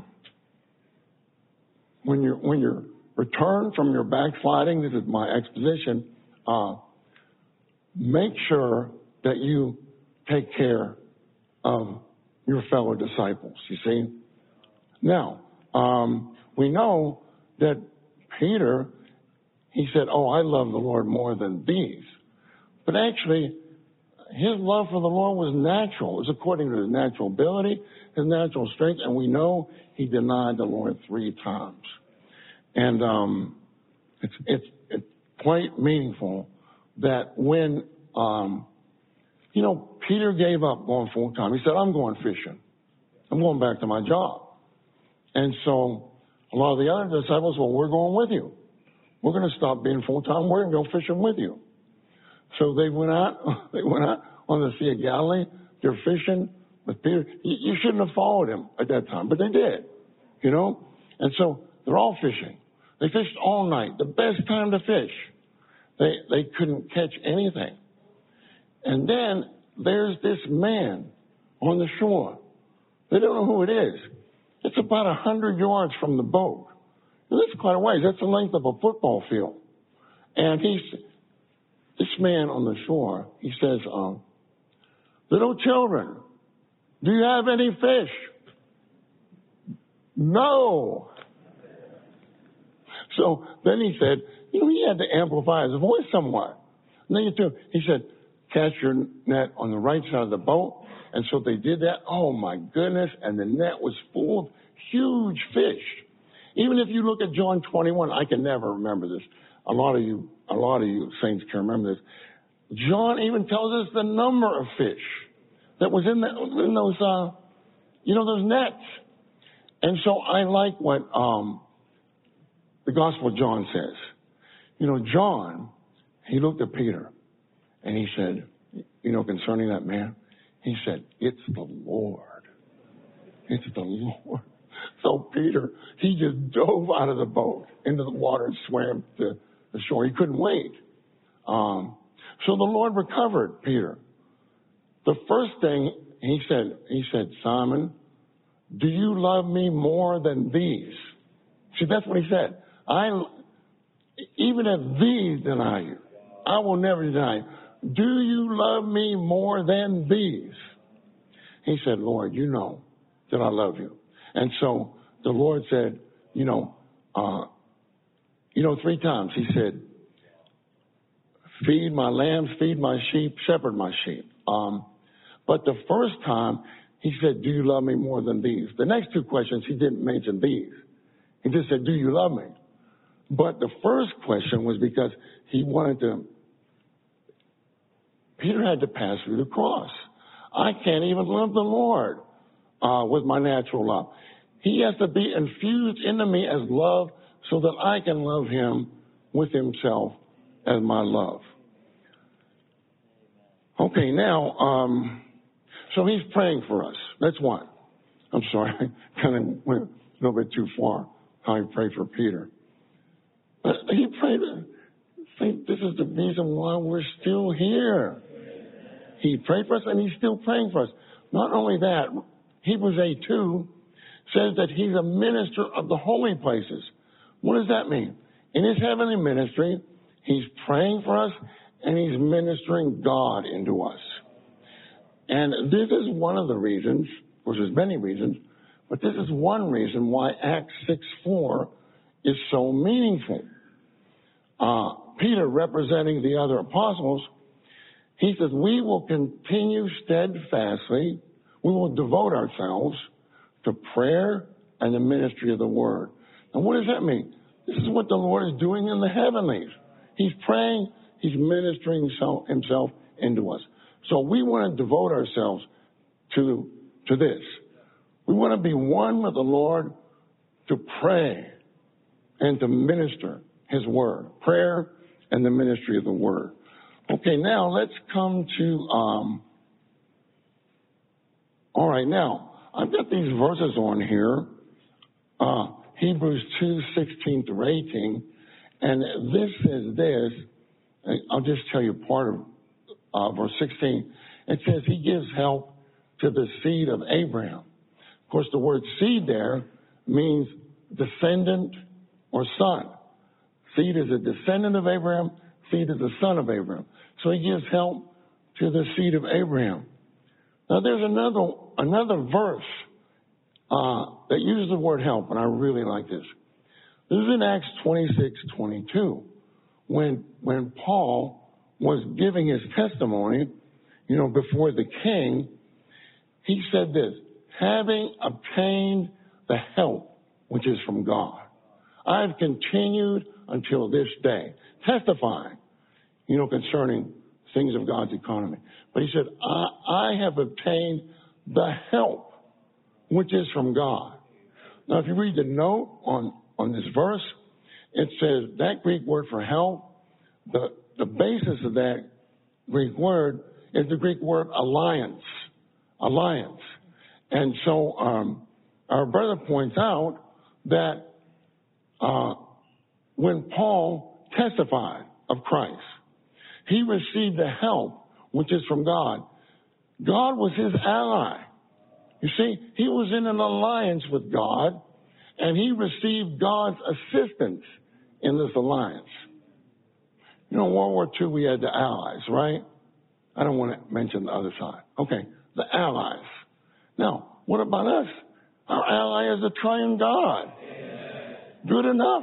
when you're when you're returned from your backsliding, this is my exposition. Uh, make sure that you take care of your fellow disciples. You see. Now um, we know that Peter, he said, "Oh, I love the Lord more than these." But actually, his love for the Lord was natural. It was according to his natural ability, his natural strength, and we know he denied the Lord three times. And um, it's, it's, it's quite meaningful that when, um, you know, Peter gave up going full time. He said, I'm going fishing. I'm going back to my job. And so a lot of the other disciples, well, we're going with you. We're going to stop being full time. We're going to go fishing with you. So they went out, they went out on the Sea of Galilee. They're fishing with Peter. You, you shouldn't have followed him at that time, but they did, you know? And so they're all fishing. They fished all night, the best time to fish. They, they couldn't catch anything. And then there's this man on the shore. They don't know who it is. It's about a hundred yards from the boat. Now, that's quite a ways. That's the length of a football field. And he's, this man on the shore, he says, um, little children, do you have any fish? No. So then he said, you know, he had to amplify his voice somewhat. And then he, too, he said, cast your net on the right side of the boat. And so they did that. Oh, my goodness. And the net was full of huge fish. Even if you look at John twenty-one, I can never remember this. A lot of you, a lot of you saints can remember this. John even tells us the number of fish that was in, the, in those, uh, you know, those nets. And so I like what um, the Gospel of John says. You know, John, he looked at Peter and he said, you know, concerning that man, he said, it's the Lord. It's the Lord. So Peter, he just dove out of the boat into the water and swam to the shore. He couldn't wait. Um, so the Lord recovered Peter. The first thing he said, he said, Simon, do you love me more than these? See, that's what he said. I, even if these deny you, I will never deny you. Do you love me more than these? He said, Lord, you know that I love you. And so the Lord said, you know, uh, you know, three times he said, feed my lambs, feed my sheep, shepherd my sheep. Um, but the first time he said, do you love me more than these? The next two questions, he didn't mention these. He just said, do you love me? But the first question was because he wanted to, Peter had to pass through the cross. I can't even love the Lord uh, with my natural love. He has to be infused into me as love so that I can love him with himself as my love. Okay, now, um, so he's praying for us. That's one. I'm sorry, I kind of went a little bit too far how he prayed for Peter. But he prayed, I think this is the reason why we're still here. He prayed for us and he's still praying for us. Not only that, Hebrews eight two says that he's a minister of the holy places. What does that mean? In his heavenly ministry, he's praying for us and he's ministering God into us. And this is one of the reasons, which there's many reasons, but this is one reason why Acts six four is so meaningful. Uh, Peter, representing the other apostles, he says, we will continue steadfastly, we will devote ourselves to prayer and the ministry of the word. And what does that mean? This is what the Lord is doing in the heavenlies. He's praying, he's ministering himself into us. So we want to devote ourselves to, to this. We want to be one with the Lord to pray and to minister his word. Prayer and the ministry of the word. Okay, now let's come to, um, all right, now, I've got these verses on here, uh, Hebrews two, sixteen through eighteen, and this says this, I'll just tell you part of uh, verse sixteen. It says he gives help to the seed of Abraham. Of course, the word seed there means descendant or son. Seed is a descendant of Abraham, seed is a son of Abraham. So he gives help to the seed of Abraham. Now there's another another verse uh, that uses the word help, and I really like this. This is in Acts twenty-six twenty-two, when when Paul was giving his testimony, you know, before the king. He said this: having obtained the help which is from God, I have continued until this day, testifying, you know, concerning things of God's economy. But he said, I, I have obtained the help which is from God. Now, if you read the note on, on this verse, it says that Greek word for help, the, the basis of that Greek word is the Greek word alliance. Alliance. And so um, our brother points out that uh, when Paul testified of Christ, he received the help which is from God. God was his ally. You see, he was in an alliance with God, and he received God's assistance in this alliance. You know, in World War Two, we had the Allies, right? I don't want to mention the other side. Okay, the Allies. Now, what about us? Our ally is the triune God. Good enough.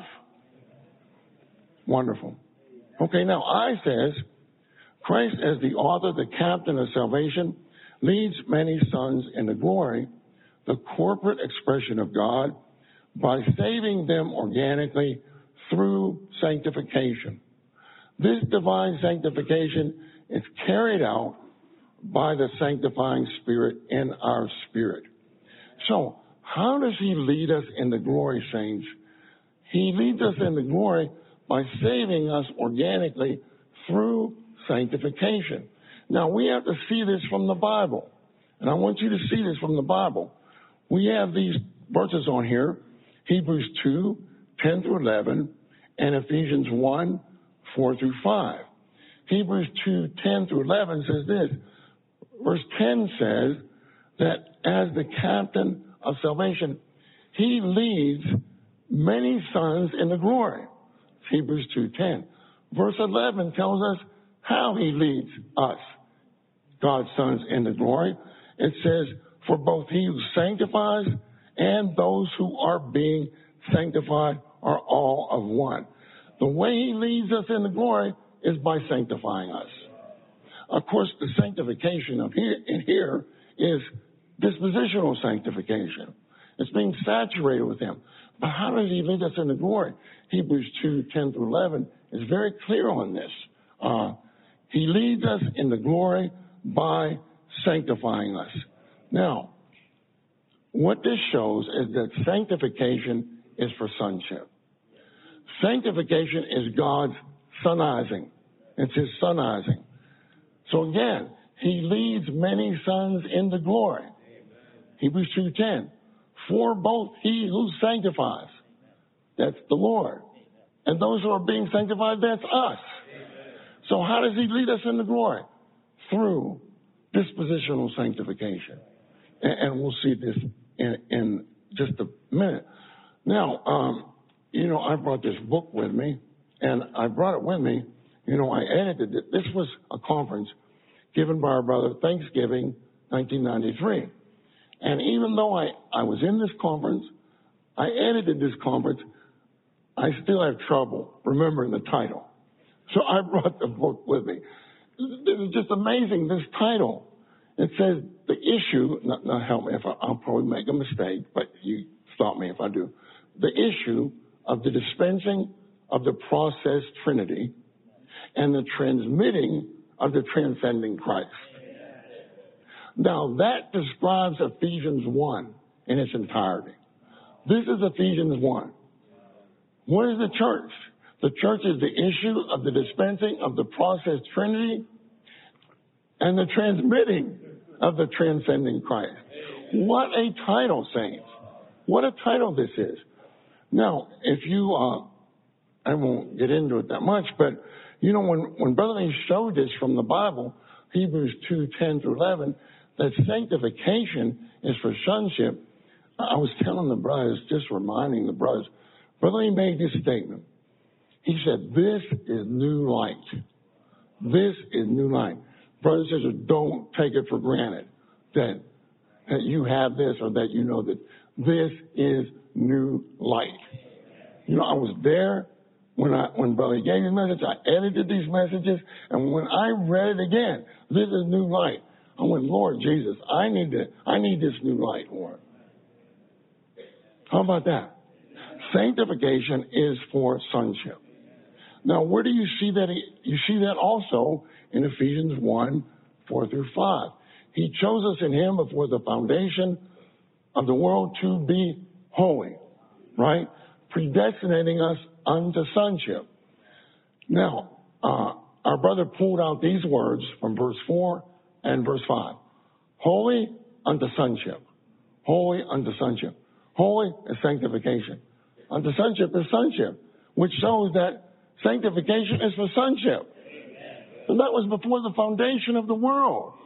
Wonderful. Okay, now I says, Christ as the author, the captain of salvation, leads many sons into glory, the corporate expression of God, by saving them organically through sanctification. This divine sanctification is carried out by the sanctifying Spirit in our spirit. So, how does he lead us in the glory, saints? He leads us in the glory by saving us organically through sanctification. Now, we have to see this from the Bible. And I want you to see this from the Bible. We have these verses on here, Hebrews two, ten through eleven, and Ephesians one, four through five. Hebrews two, ten through eleven says this. Verse ten says that as the captain of salvation, he leads many sons into glory. It's Hebrews two ten. Verse eleven tells us how he leads us, God's sons, into glory. It says, for both he who sanctifies and those who are being sanctified are all of one. The way he leads us into glory is by sanctifying us. Of course, the sanctification of here, in here is dispositional sanctification. It's being saturated with him. But how does he lead us into glory? Hebrews two, ten through eleven is very clear on this. Uh, he leads us into glory by sanctifying us. Now, what this shows is that sanctification is for sonship. Sanctification is God's sonizing. It's his sonizing. So again, he leads many sons into glory. Amen. Hebrews two ten. For both he who sanctifies, that's the Lord, and those who are being sanctified, that's us. So how does he lead us into glory? Through dispositional sanctification. And, and we'll see this in, in just a minute. Now, um, you know, I brought this book with me, and I brought it with me. You know, I edited it. This was a conference given by our brother Thanksgiving, nineteen ninety-three. And even though I, I was in this conference, I edited this conference, I still have trouble remembering the title. So I brought the book with me. This is just amazing, this title. It says, the issue, not, not help me if I, I'll probably make a mistake, but you stop me if I do. The issue of the dispensing of the process Trinity and the transmitting of the transcending Christ. Now that describes Ephesians one in its entirety. This is Ephesians one. What is the church? The church is the issue of the dispensing of the process Trinity and the transmitting of the transcending Christ. What a title, saints. What a title this is. Now, if you, uh, I won't get into it that much, but, you know, when, when Brother Lee showed this from the Bible, Hebrews two, ten through eleven, that sanctification is for sonship, I was telling the brothers, just reminding the brothers, Brother Lee made this statement. He said, this is new light. This is new light. Brothers and sisters, don't take it for granted that, that you have this or that you know that this is new light. You know, I was there when I when Brother gave me the message. I edited these messages, and when I read it again, this is new light. I went, Lord Jesus, I need to, I need this new light, Lord. How about that? Sanctification is for sonship. Now, where do you see that? You see that also in Ephesians one, four through five. He chose us in him before the foundation of the world to be holy, right? Predestinating us unto sonship. Now, uh, our brother pulled out these words from verse four and verse five. Holy unto sonship. Holy unto sonship. Holy is sanctification. Unto sonship is sonship, which shows that sanctification is for sonship. And that was before the foundation of the world.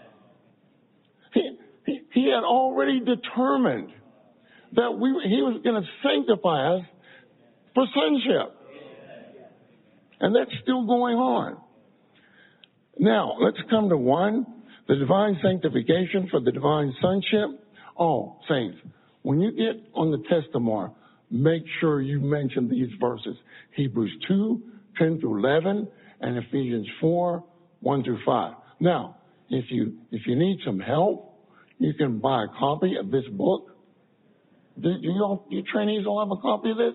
He, he, he had already determined that we, he was going to sanctify us for sonship. And that's still going on. Now, let's come to one, the divine sanctification for the divine sonship. Oh, saints, when you get on the test tomorrow, make sure you mention these verses. Hebrews two, ten through eleven, and Ephesians four, one through five. Now, if you, if you need some help, you can buy a copy of this book. Do you, all, you trainees all have a copy of this?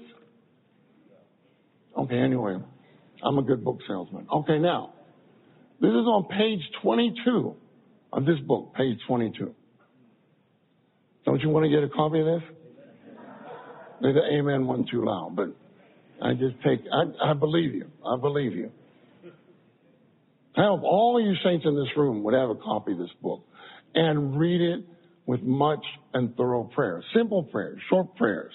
Okay, anyway, I'm a good book salesman. Okay, now, this is on page twenty-two of this book, page twenty-two. Don't you want to get a copy of this? Maybe the amen wasn't too loud, but I just take, I, I believe you. I believe you. I hope all of you saints in this room would have a copy of this book and read it with much and thorough prayer. Simple prayers, short prayers.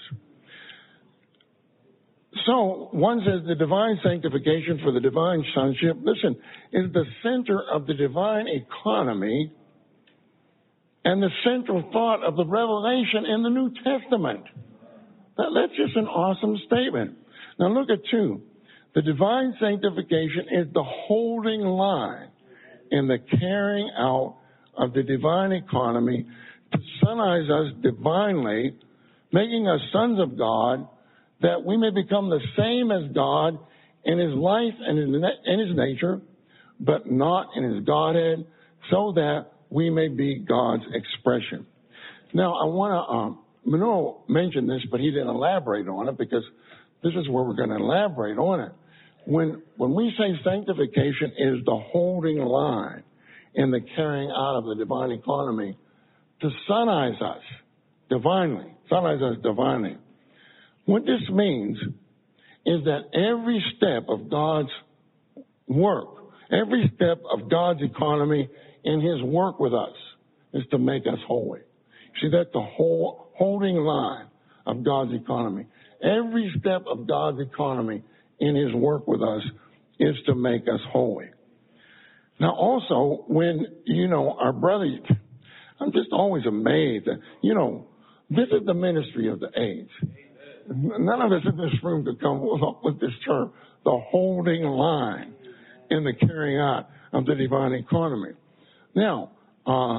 So, one says the divine sanctification for the divine sonship, listen, is the center of the divine economy and the central thought of the revelation in the New Testament. That, that's just an awesome statement. Now look at two. The divine sanctification is the holding line in the carrying out of the divine economy to sonize us divinely, making us sons of God, that we may become the same as God in his life and in his nature, but not in his Godhead, so that we may be God's expression. Now, I want to, um, Manolo mentioned this, but he didn't elaborate on it because this is where we're going to elaborate on it. When, when we say sanctification is the holding line in the carrying out of the divine economy to sonize us divinely, sonize us divinely. What this means is that every step of God's work, every step of God's economy in his work with us is to make us holy. See, that's the whole holding line of God's economy. Every step of God's economy in his work with us is to make us holy. Now also, when, you know, our brothers, I'm just always amazed that, you know, this is the ministry of the age. None of us in this room could come up with this term, the holding line in the carrying out of the divine economy. Now, uh,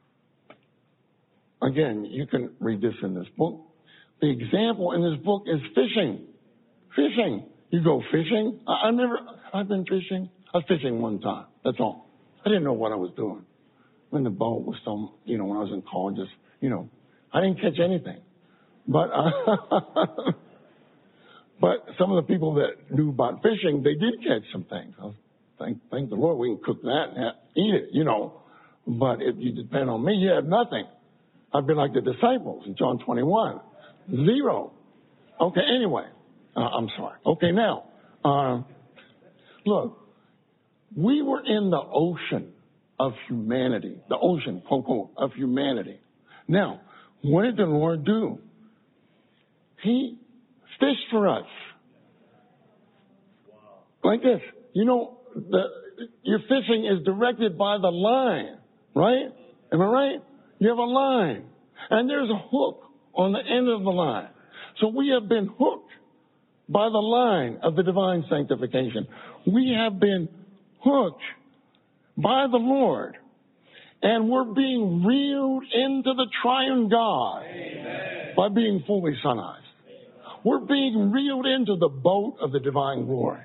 again, you can read this in this book. The example in this book is fishing. Fishing. You go fishing. I, I never, I've been fishing. I was fishing one time. That's all. I didn't know what I was doing. When the boat was some, you know, when I was in college, just, you know, I didn't catch anything. But, uh, but some of the people that knew about fishing, they did catch some things. I was, thank, thank the Lord we can cook that and have, eat it, you know. But if you depend on me, you have nothing. I've been like the disciples in John twenty-one. Zero. Okay, anyway. Uh, I'm sorry. Okay, now, uh, look, we were in the ocean of humanity, the ocean, quote, quote, of humanity. Now, what did the Lord do? He fished for us. Like this. You know, the, your fishing is directed by the line, right? Am I right? You have a line. And there's a hook on the end of the line. So we have been hooked by the line of the divine sanctification. We have been hooked by the Lord. And we're being reeled into the triune God. Amen. By being fully sonized. We're being reeled into the boat of the divine glory.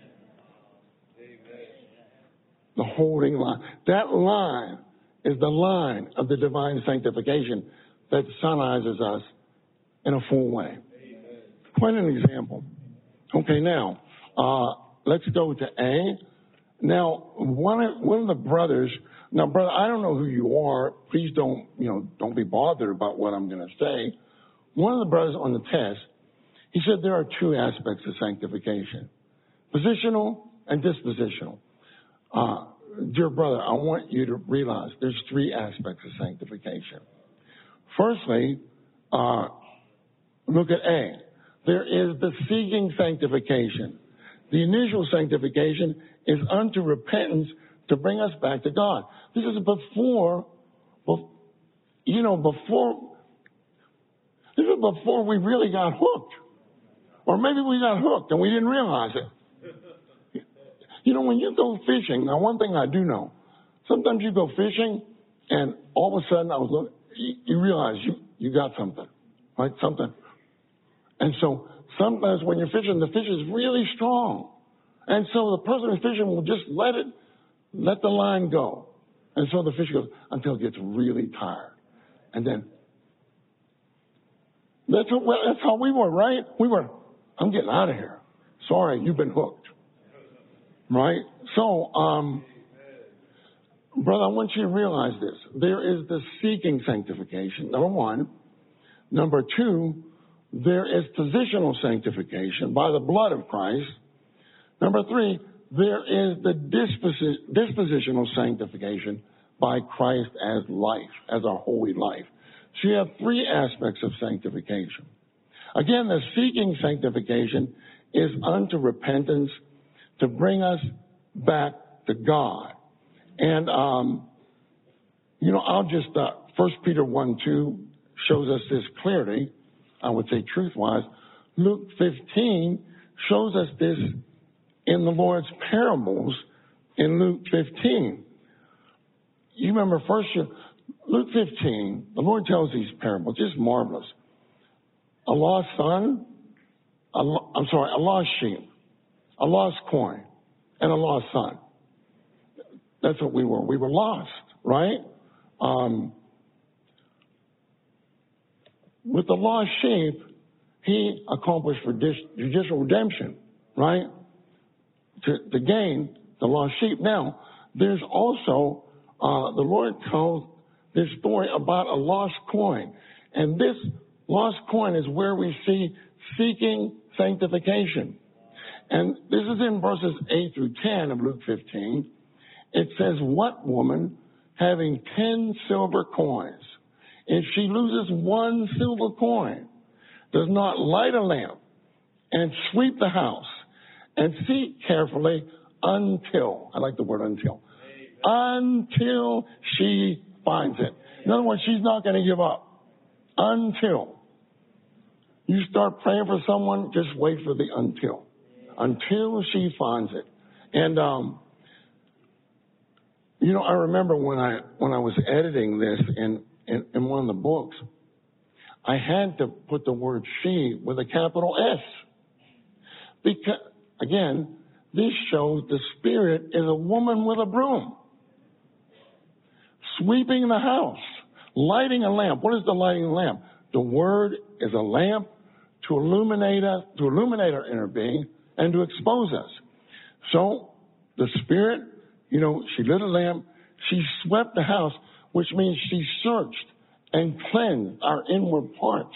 Amen. The holding line. That line is the line of the divine sanctification that sonizes us in a full way. Amen. Quite an example. Okay, now, uh, let's go to A. Now, one of, one of the brothers, now, brother, I don't know who you are. Please don't, you know, don't be bothered about what I'm going to say. One of the brothers on the test, he said there are two aspects of sanctification, positional and dispositional. Uh, dear brother, I want you to realize there's three aspects of sanctification. Firstly, uh, look at A. There is the seeking sanctification. The initial sanctification is unto repentance to bring us back to God. This is before, you know, before, this is before we really got hooked. Or maybe we got hooked and we didn't realize it. You know, when you go fishing, now one thing I do know, sometimes you go fishing and all of a sudden I was looking, you, you realize you, you got something, right? Something. And so sometimes when you're fishing, the fish is really strong. And so the person who's fishing will just let it, let the line go. And so the fish goes until it gets really tired. And then, that's, what, that's how we were, right? We were, I'm getting out of here. Sorry, you've been hooked. Right? So, um, brother, I want you to realize this. There is the seeking sanctification, number one. Number two, there is positional sanctification by the blood of Christ. Number three, there is the disposi- dispositional sanctification by Christ as life, as our holy life. So you have three aspects of sanctification. Again, the seeking sanctification is unto repentance to bring us back to God. And, um, you know, I'll just, uh, First Peter one two shows us this clearly, I would say truth-wise. Luke fifteen shows us this in the Lord's parables in Luke fifteen. You remember first year, Luke fifteen, the Lord tells these parables, just marvelous. A lost son, a lo- I'm sorry, a lost sheep, a lost coin, and a lost son. That's what we were. We were lost, right? Um, with the lost sheep, he accomplished for judicial redemption, right? To, to gain the lost sheep. Now, there's also, uh, the Lord tells this story about a lost coin. And this lost coin is where we see seeking sanctification. And this is in verses eight through ten of Luke fifteen. It says, what woman having ten silver coins if she loses one silver coin, does not light a lamp and sweep the house and seek carefully until, I like the word until, until she finds it. In other words, she's not going to give up until. You start praying for someone, just wait for the until. Until she finds it. And, um, you know, I remember when I, when I was editing this in, in, in one of the books, I had to put the word she with a capital S. Because, again, this shows the Spirit is a woman with a broom. Sweeping the house, lighting a lamp. What is the lighting a lamp? The Word is a lamp to illuminate us, to illuminate our inner being and to expose us. So the Spirit, you know, she lit a lamp, she swept the house, which means she searched and cleansed our inward parts.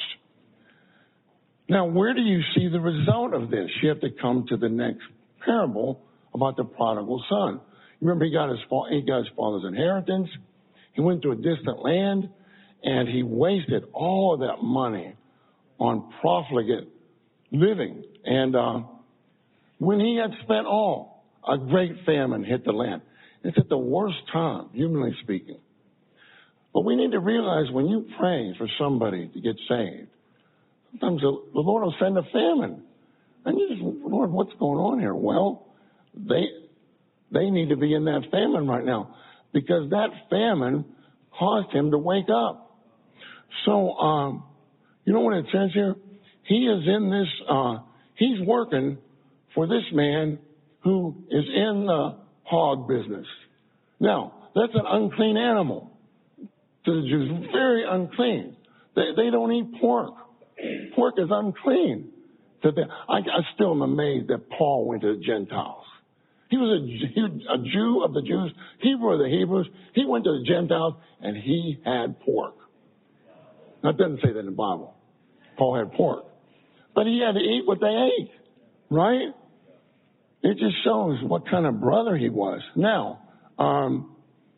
Now, where do you see the result of this? You have to come to the next parable about the prodigal son. You remember he got his, he got his father's inheritance. He went to a distant land, and he wasted all of that money on profligate living. And uh, when he had spent all, a great famine hit the land. It's at the worst time, humanly speaking. But we need to realize when you pray for somebody to get saved, sometimes the, the Lord will send a famine. And you just, Lord, what's going on here? Well, they they need to be in that famine right now, because that famine caused him to wake up. So, um, you know what it says here? He is in this, uh, he's working for this man who is in the hog business. Now, that's an unclean animal to the Jews, very unclean. They, they don't eat pork. Pork is unclean. So they, I, I still am amazed that Paul went to the Gentiles. He was a, he, a Jew of the Jews, Hebrew of the Hebrews. He went to the Gentiles, and he had pork. Now, it doesn't say that in the Bible. Paul had pork. But he had to eat what they ate, right? It just shows what kind of brother he was. Now, um,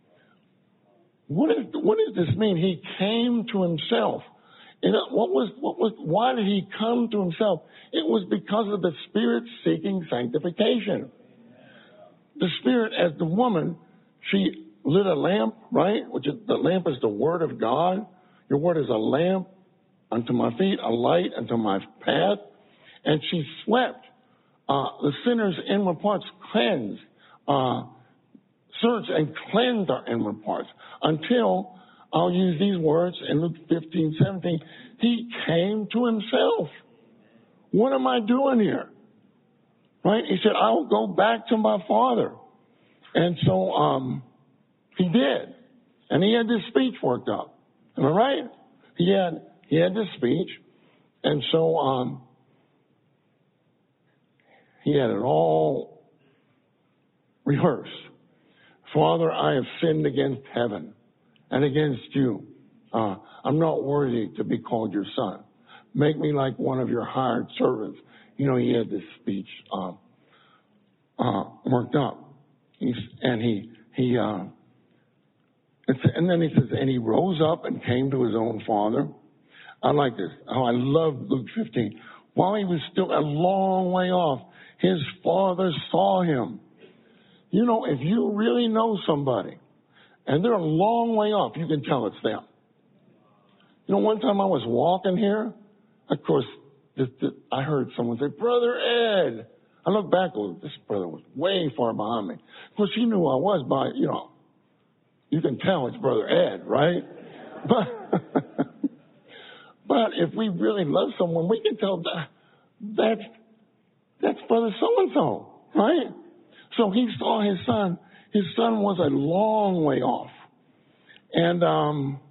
what, is, what does this mean? He came to himself. And what was, what was, why did he come to himself? It was because of the Spirit seeking sanctification. The Spirit, as the woman, she lit a lamp, right? Which is, the lamp is the Word of God. Your Word is a lamp unto my feet, a light unto my path. And she swept uh, the sinner's inward parts, cleansed, uh, searched and cleansed our inward parts until, I'll use these words in Luke fifteen, seventeen, he came to himself. What am I doing here? Right? He said, I will go back to my father. And so um, he did. And he had this speech worked up. Am I right? He had he had this speech. And so um, he had it all rehearsed. Father, I have sinned against heaven and against you. Uh, I'm not worthy to be called your son. Make me like one of your hired servants. You know, he had this speech uh, uh, worked up. He's, and he, he, uh, it's, and then he says, and he rose up and came to his own father. I like this. Oh, I love Luke fifteen. While he was still a long way off, his father saw him. You know, if you really know somebody and they're a long way off, you can tell it's them. You know, one time I was walking here, of course, this, this, I heard someone say, Brother Ed. I looked back, oh, this brother was way far behind me. Of course, he knew who I was by, you know, you can tell it's Brother Ed, right? But, but if we really love someone, we can tell that that's, that's Brother so-and-so, right? So he saw his son. His son was a long way off. And um,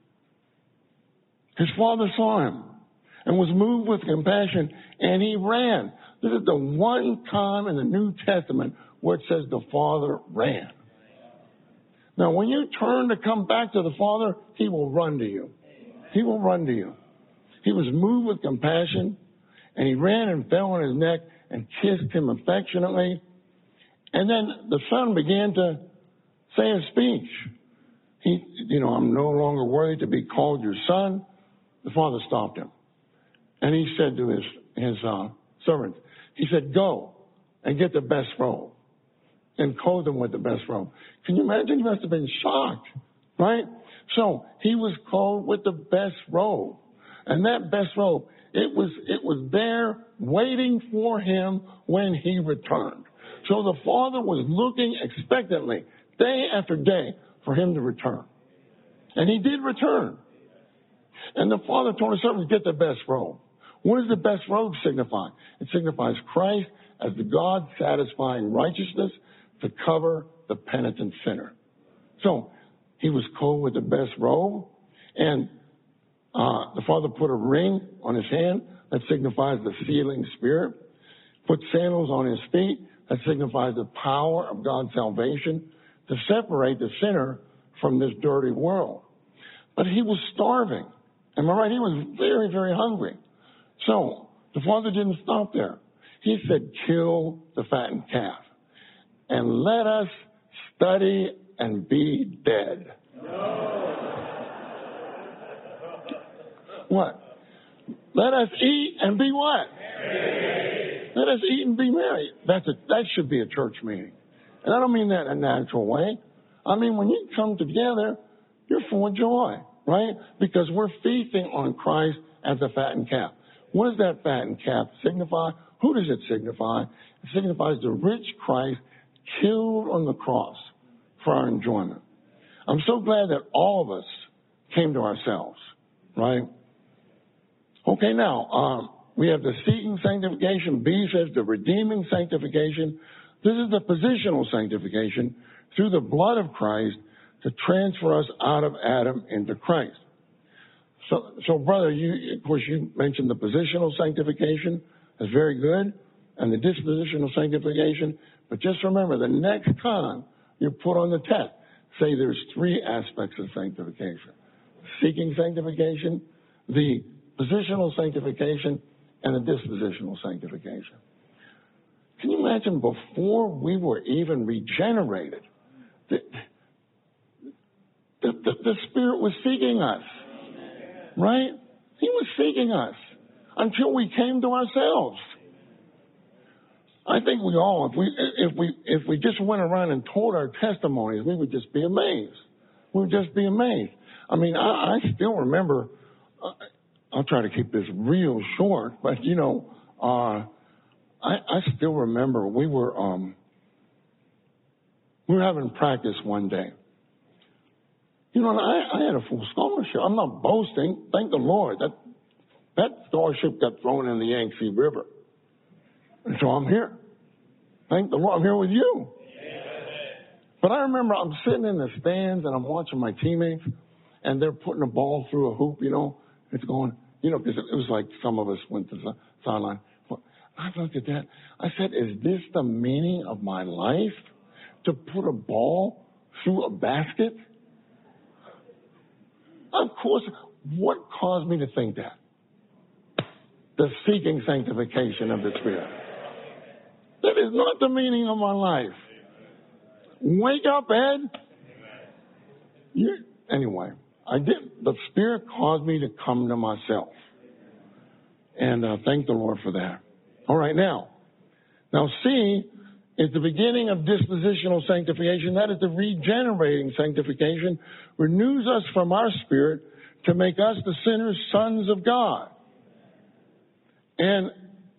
his father saw him and was moved with compassion, and he ran. This is the one time in the New Testament where it says the Father ran. Now, when you turn to come back to the Father, he will run to you. He will run to you. He was moved with compassion, and he ran and fell on his neck and kissed him affectionately. And then the son began to say a speech. he, you know, I'm no longer worthy to be called your son. The father stopped him. And he said to his, his uh, servants, he said, go and get the best robe and clothe him with the best robe. Can you imagine? He must have been shocked, right? So he was clothed with the best robe. And that best robe, it was, it was there waiting for him when he returned. So the father was looking expectantly day after day for him to return. And he did return. And the father told his servants, get the best robe. What does the best robe signify? It signifies Christ as the God-satisfying righteousness to cover the penitent sinner. So he was clothed with the best robe, and uh, the father put a ring on his hand that signifies the sealing spirit, put sandals on his feet that signifies the power of God's salvation to separate the sinner from this dirty world. But he was starving. Am I right? He was very, very hungry. So the father didn't stop there. He said, kill the fattened calf and let us study and be dead. What? Let us eat and be what? Merry. Let us eat and be merry. That's a, that should be a church meeting. And I don't mean that in a natural way. I mean, when you come together, you're full of joy, right? Because we're feasting on Christ as a fattened calf. What does that fattened calf signify? Who does it signify? It signifies the rich Christ killed on the cross for our enjoyment. I'm so glad that all of us came to ourselves, right? Okay, now, um, we have the seeking sanctification. B says the redeeming sanctification. This is the positional sanctification through the blood of Christ to transfer us out of Adam into Christ. So, so brother, you, of course, you mentioned the positional sanctification. That's very good. And the dispositional sanctification. But just remember, the next time you put on the test, say there's three aspects of sanctification. Seeking sanctification, the positional sanctification, and the dispositional sanctification. Can you imagine before we were even regenerated, the, the, the, the Spirit was seeking us, right? He was seeking us until we came to ourselves. I think we all, if we, if we, if we just went around and told our testimonies, we would just be amazed. We would just be amazed. I mean, I, I still remember, uh, I'll try to keep this real short, but you know, uh, I, I still remember we were, um, we were having practice one day. You know, and I, I had a full scholarship. I'm not boasting. Thank the Lord. That, that scholarship got thrown in the Yangtze River. And so I'm here. Thank the Lord. I'm here with you. But I remember I'm sitting in the stands and I'm watching my teammates and they're putting a ball through a hoop, you know. It's going, you know, because it was like some of us went to the sideline. I looked at that. I said, is this the meaning of my life? To put a ball through a basket? Of course, what caused me to think that? The seeking sanctification of the Spirit. That is not the meaning of my life. Wake up, Ed. You, anyway, I did. The Spirit caused me to come to myself. And uh, thank the Lord for that. All right, now. Now, C is the beginning of dispositional sanctification. That is the regenerating sanctification. Renews us from our spirit to make us the sinners sons of God. And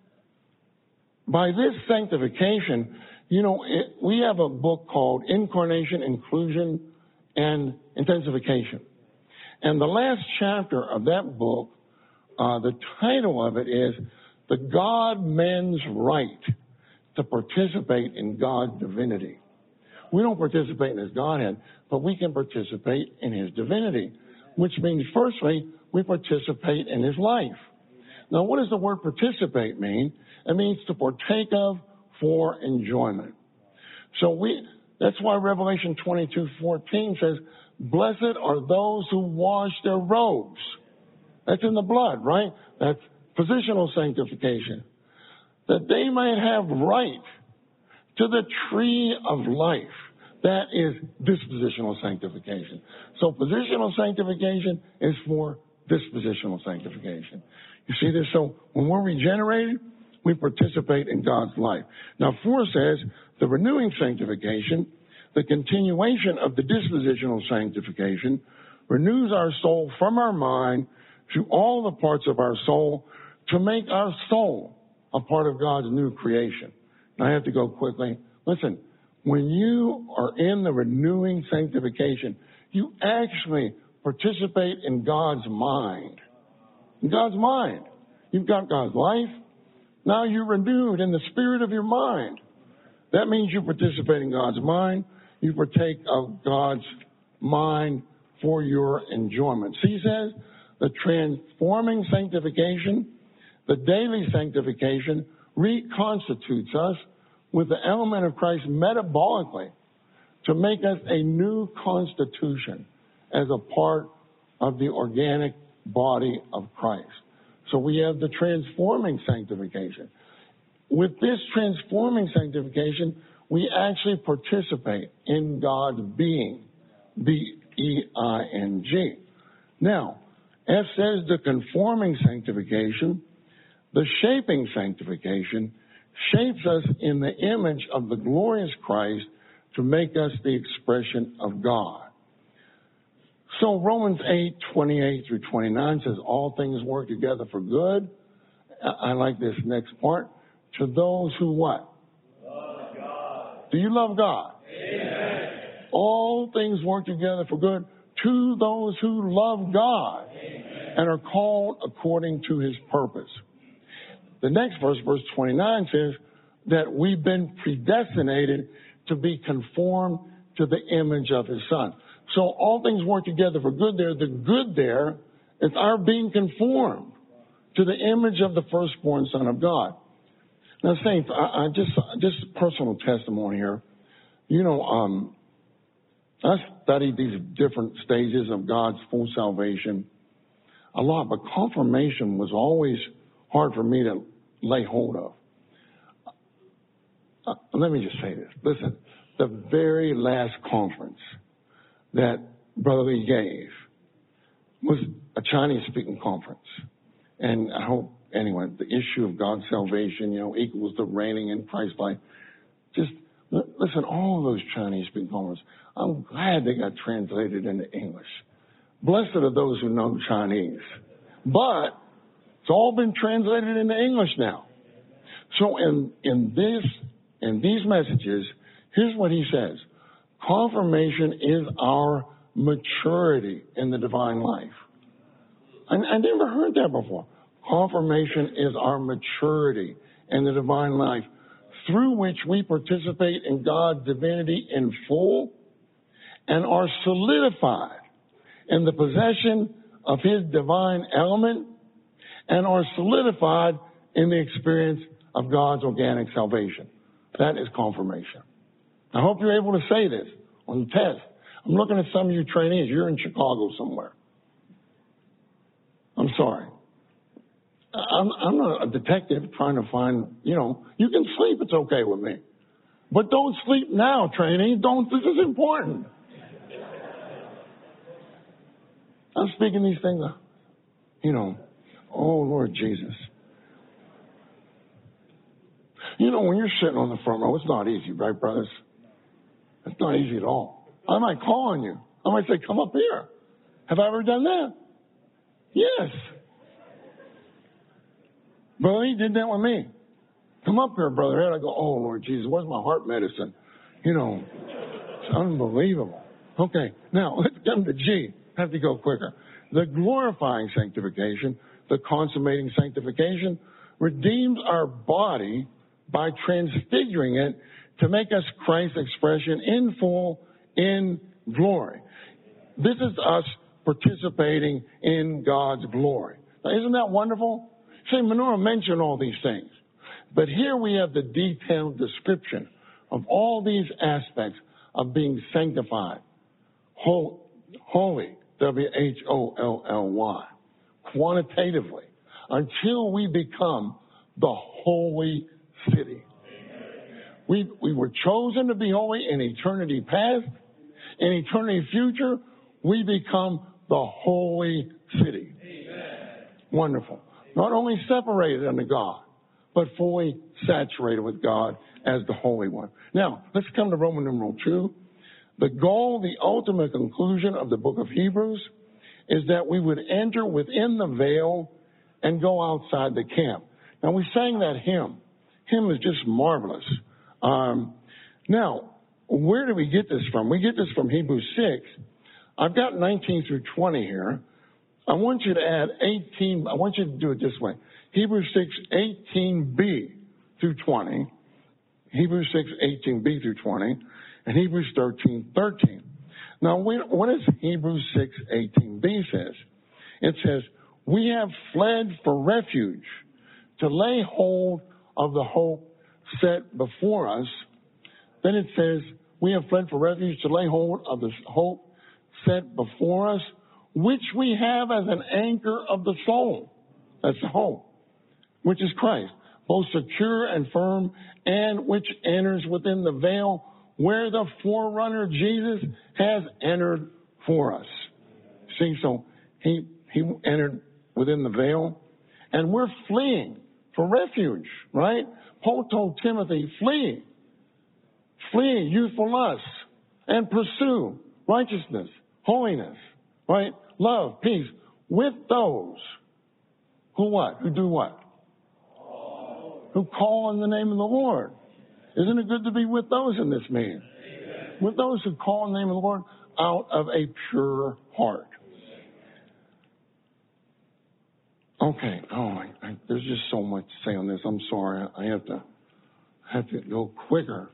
by this sanctification, you know, it, we have a book called Incarnation, Inclusion, and Intensification. And the last chapter of that book, uh, the title of it is The God-Man's Right to Participate in God's Divinity. We don't participate in His Godhead, but we can participate in His divinity, which means, firstly, we participate in His life. Now, what does the word participate mean? It means to partake of for enjoyment. So we, that's why Revelation twenty-two fourteen says, blessed are those who wash their robes. That's in the blood, right? That's positional sanctification. That they might have right to the tree of life. That is dispositional sanctification. So positional sanctification is for dispositional sanctification. You see this? So when we're regenerated, we participate in God's life. Now, four says the renewing sanctification, the continuation of the dispositional sanctification, renews our soul from our mind to all the parts of our soul to make our soul a part of God's new creation. Now, I have to go quickly. Listen, when you are in the renewing sanctification, you actually participate in God's mind. In God's mind. You've got God's life. Now you're renewed in the spirit of your mind. That means you participate in God's mind. You partake of God's mind for your enjoyment. See, he says, the transforming sanctification, the daily sanctification reconstitutes us with the element of Christ metabolically to make us a new constitution as a part of the organic body of Christ. So we have the transforming sanctification. With this transforming sanctification, we actually participate in God's being, B E I N G. Now, F says the conforming sanctification, the shaping sanctification, shapes us in the image of the glorious Christ to make us the expression of God. So Romans eight, twenty-eight through twenty-nine says all things work together for good. I like this next part. To those who what? Love God. Do you love God? Amen. All things work together for good to those who love God. Amen. And are called according to his purpose. The next verse, verse twenty-nine, says that we've been predestinated to be conformed to the image of his Son. So all things work together for good there. The good there is our being conformed to the image of the firstborn Son of God. Now, saints, I, I just just personal testimony here. You know, um, I studied these different stages of God's full salvation a lot, but confirmation was always hard for me to lay hold of. Uh, let me just say this. Listen, the very last conference that Brother Lee gave was a Chinese-speaking conference. And I hope, anyway, the issue of God's salvation, you know, equals the reigning in Christ's life. Just, listen, all of those Chinese-speaking conferences, I'm glad they got translated into English. Blessed are those who know Chinese. But it's all been translated into English now. So in, in this, in these messages, here's what he says. Confirmation is our maturity in the divine life. I, I never heard that before. Confirmation is our maturity in the divine life through which we participate in God's divinity in full and are solidified in the possession of his divine element and are solidified in the experience of God's organic salvation. That is confirmation. I hope you're able to say this on the test. I'm looking at some of you trainees. You're in Chicago somewhere. I'm sorry. I'm, I'm not a detective trying to find, you know, you can sleep. It's okay with me. But don't sleep now, trainee. Don't. This is important. I'm speaking these things, you know, oh, Lord Jesus. You know, when you're sitting on the front row, it's not easy, right, brothers? It's not easy at all. I might call on you. I might say, come up here. Have I ever done that? Yes. Brother, he did that with me. Come up here, Brother Ed. I go, oh, Lord Jesus, where's my heart medicine? You know, it's unbelievable. Okay, now let's come to G. I have to go quicker. The glorifying sanctification, the consummating sanctification, redeems our body by transfiguring it to make us Christ's expression in full in glory. This is us participating in God's glory. Now, isn't that wonderful? See, Menorah mentioned all these things. But here we have the detailed description of all these aspects of being sanctified. Holy, W H O L L Y, quantitatively, until we become the holy city. We, we were chosen to be holy in eternity past. In eternity future, we become the holy city. Amen. Wonderful. Not only separated unto God, but fully saturated with God as the Holy One. Now, let's come to Roman numeral two. The goal, the ultimate conclusion of the book of Hebrews is that we would enter within the veil and go outside the camp. Now, we sang that hymn. Hymn is just marvelous. Um, now, where do we get this from? We get this from Hebrews six. I've got nineteen through twenty here. I want you to add eighteen. I want you to do it this way. Hebrews six, eighteen b through twenty. Hebrews six, eighteen b through twenty. And Hebrews thirteen, thirteen. Now, what does Hebrews six, eighteen b says? It says, we have fled for refuge to lay hold of the hope set before us. Then it says, we have fled for refuge to lay hold of the hope set before us, which we have as an anchor of the soul. That's the hope, which is Christ, both secure and firm, and which enters within the veil where the forerunner Jesus has entered for us. See, so he, he entered within the veil, and we're fleeing for refuge, right? Paul told Timothy, flee, flee youthful lusts, and pursue righteousness, holiness, right? Love, peace, with those who what? Who do what? Who call on the name of the Lord. Isn't it good to be with those in this meeting? Amen. With those who call on the name of the Lord out of a pure heart. Okay. Oh, I, I, there's just so much to say on this. I'm sorry. I have to have to go quicker.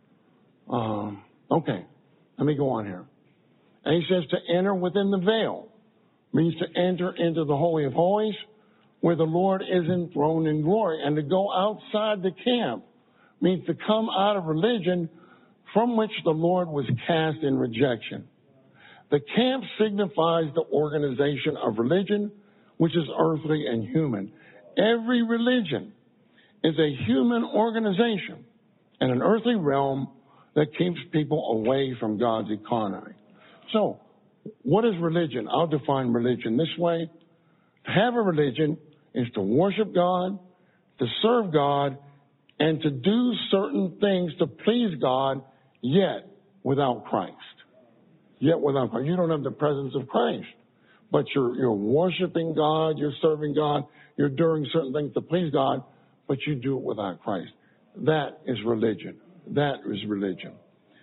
Um, okay. Let me go on here. And he says to enter within the veil means to enter into the Holy of Holies where the Lord is enthroned in glory. And to go outside the camp means to come out of religion from which the Lord was cast in rejection. The camp signifies the organization of religion, which is earthly and human. Every religion is a human organization in an earthly realm that keeps people away from God's economy. So, what is religion? I'll define religion this way. To have a religion is to worship God, to serve God, and to do certain things to please God, yet without Christ. Yet without Christ. You don't have the presence of Christ, but you're, you're worshiping God, you're serving God, you're doing certain things to please God, but you do it without Christ. That is religion. That is religion.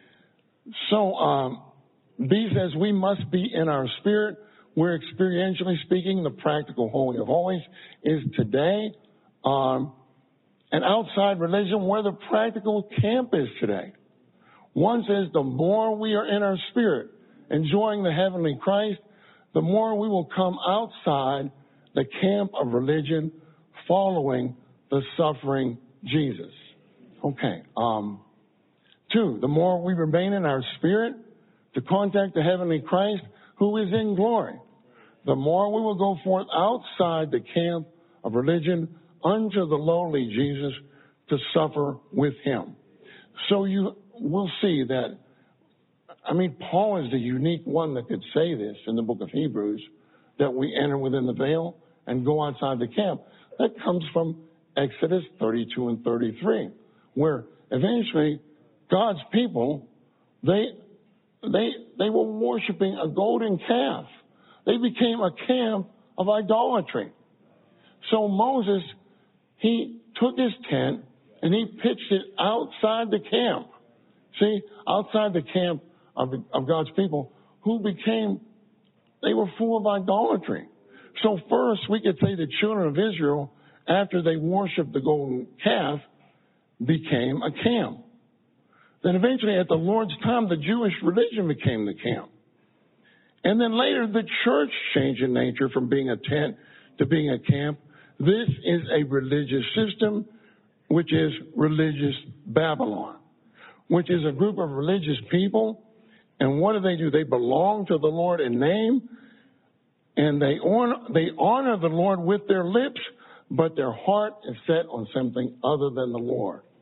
So, um, B says we must be in our spirit, where experientially speaking, the practical Holy of Holies is today. Um, and outside religion, where the practical camp is today. One says the more we are in our spirit, enjoying the heavenly Christ, the more we will come outside the camp of religion, following the suffering Jesus. Okay. Um, two, the more we remain in our spirit to contact the heavenly Christ who is in glory, the more we will go forth outside the camp of religion unto the lowly Jesus to suffer with him. So you will see that, I mean, Paul is the unique one that could say this in the book of Hebrews, that we enter within the veil and go outside the camp. That comes from Exodus thirty-two and thirty-three, where eventually God's people, they, they, they were worshiping a golden calf. They became a camp of idolatry. So Moses, he took his tent and he pitched it outside the camp. See, outside the camp of, of God's people, who became, they were full of idolatry. So first, we could say the children of Israel, after they worshiped the golden calf, became a camp. Then eventually, at the Lord's time, the Jewish religion became the camp. And then later, the church changed in nature from being a tent to being a camp. This is a religious system, which is religious Babylon, which is a group of religious people. And what do they do? They belong to the Lord in name, and they honor, they honor the Lord with their lips, but their heart is set on something other than the Lord.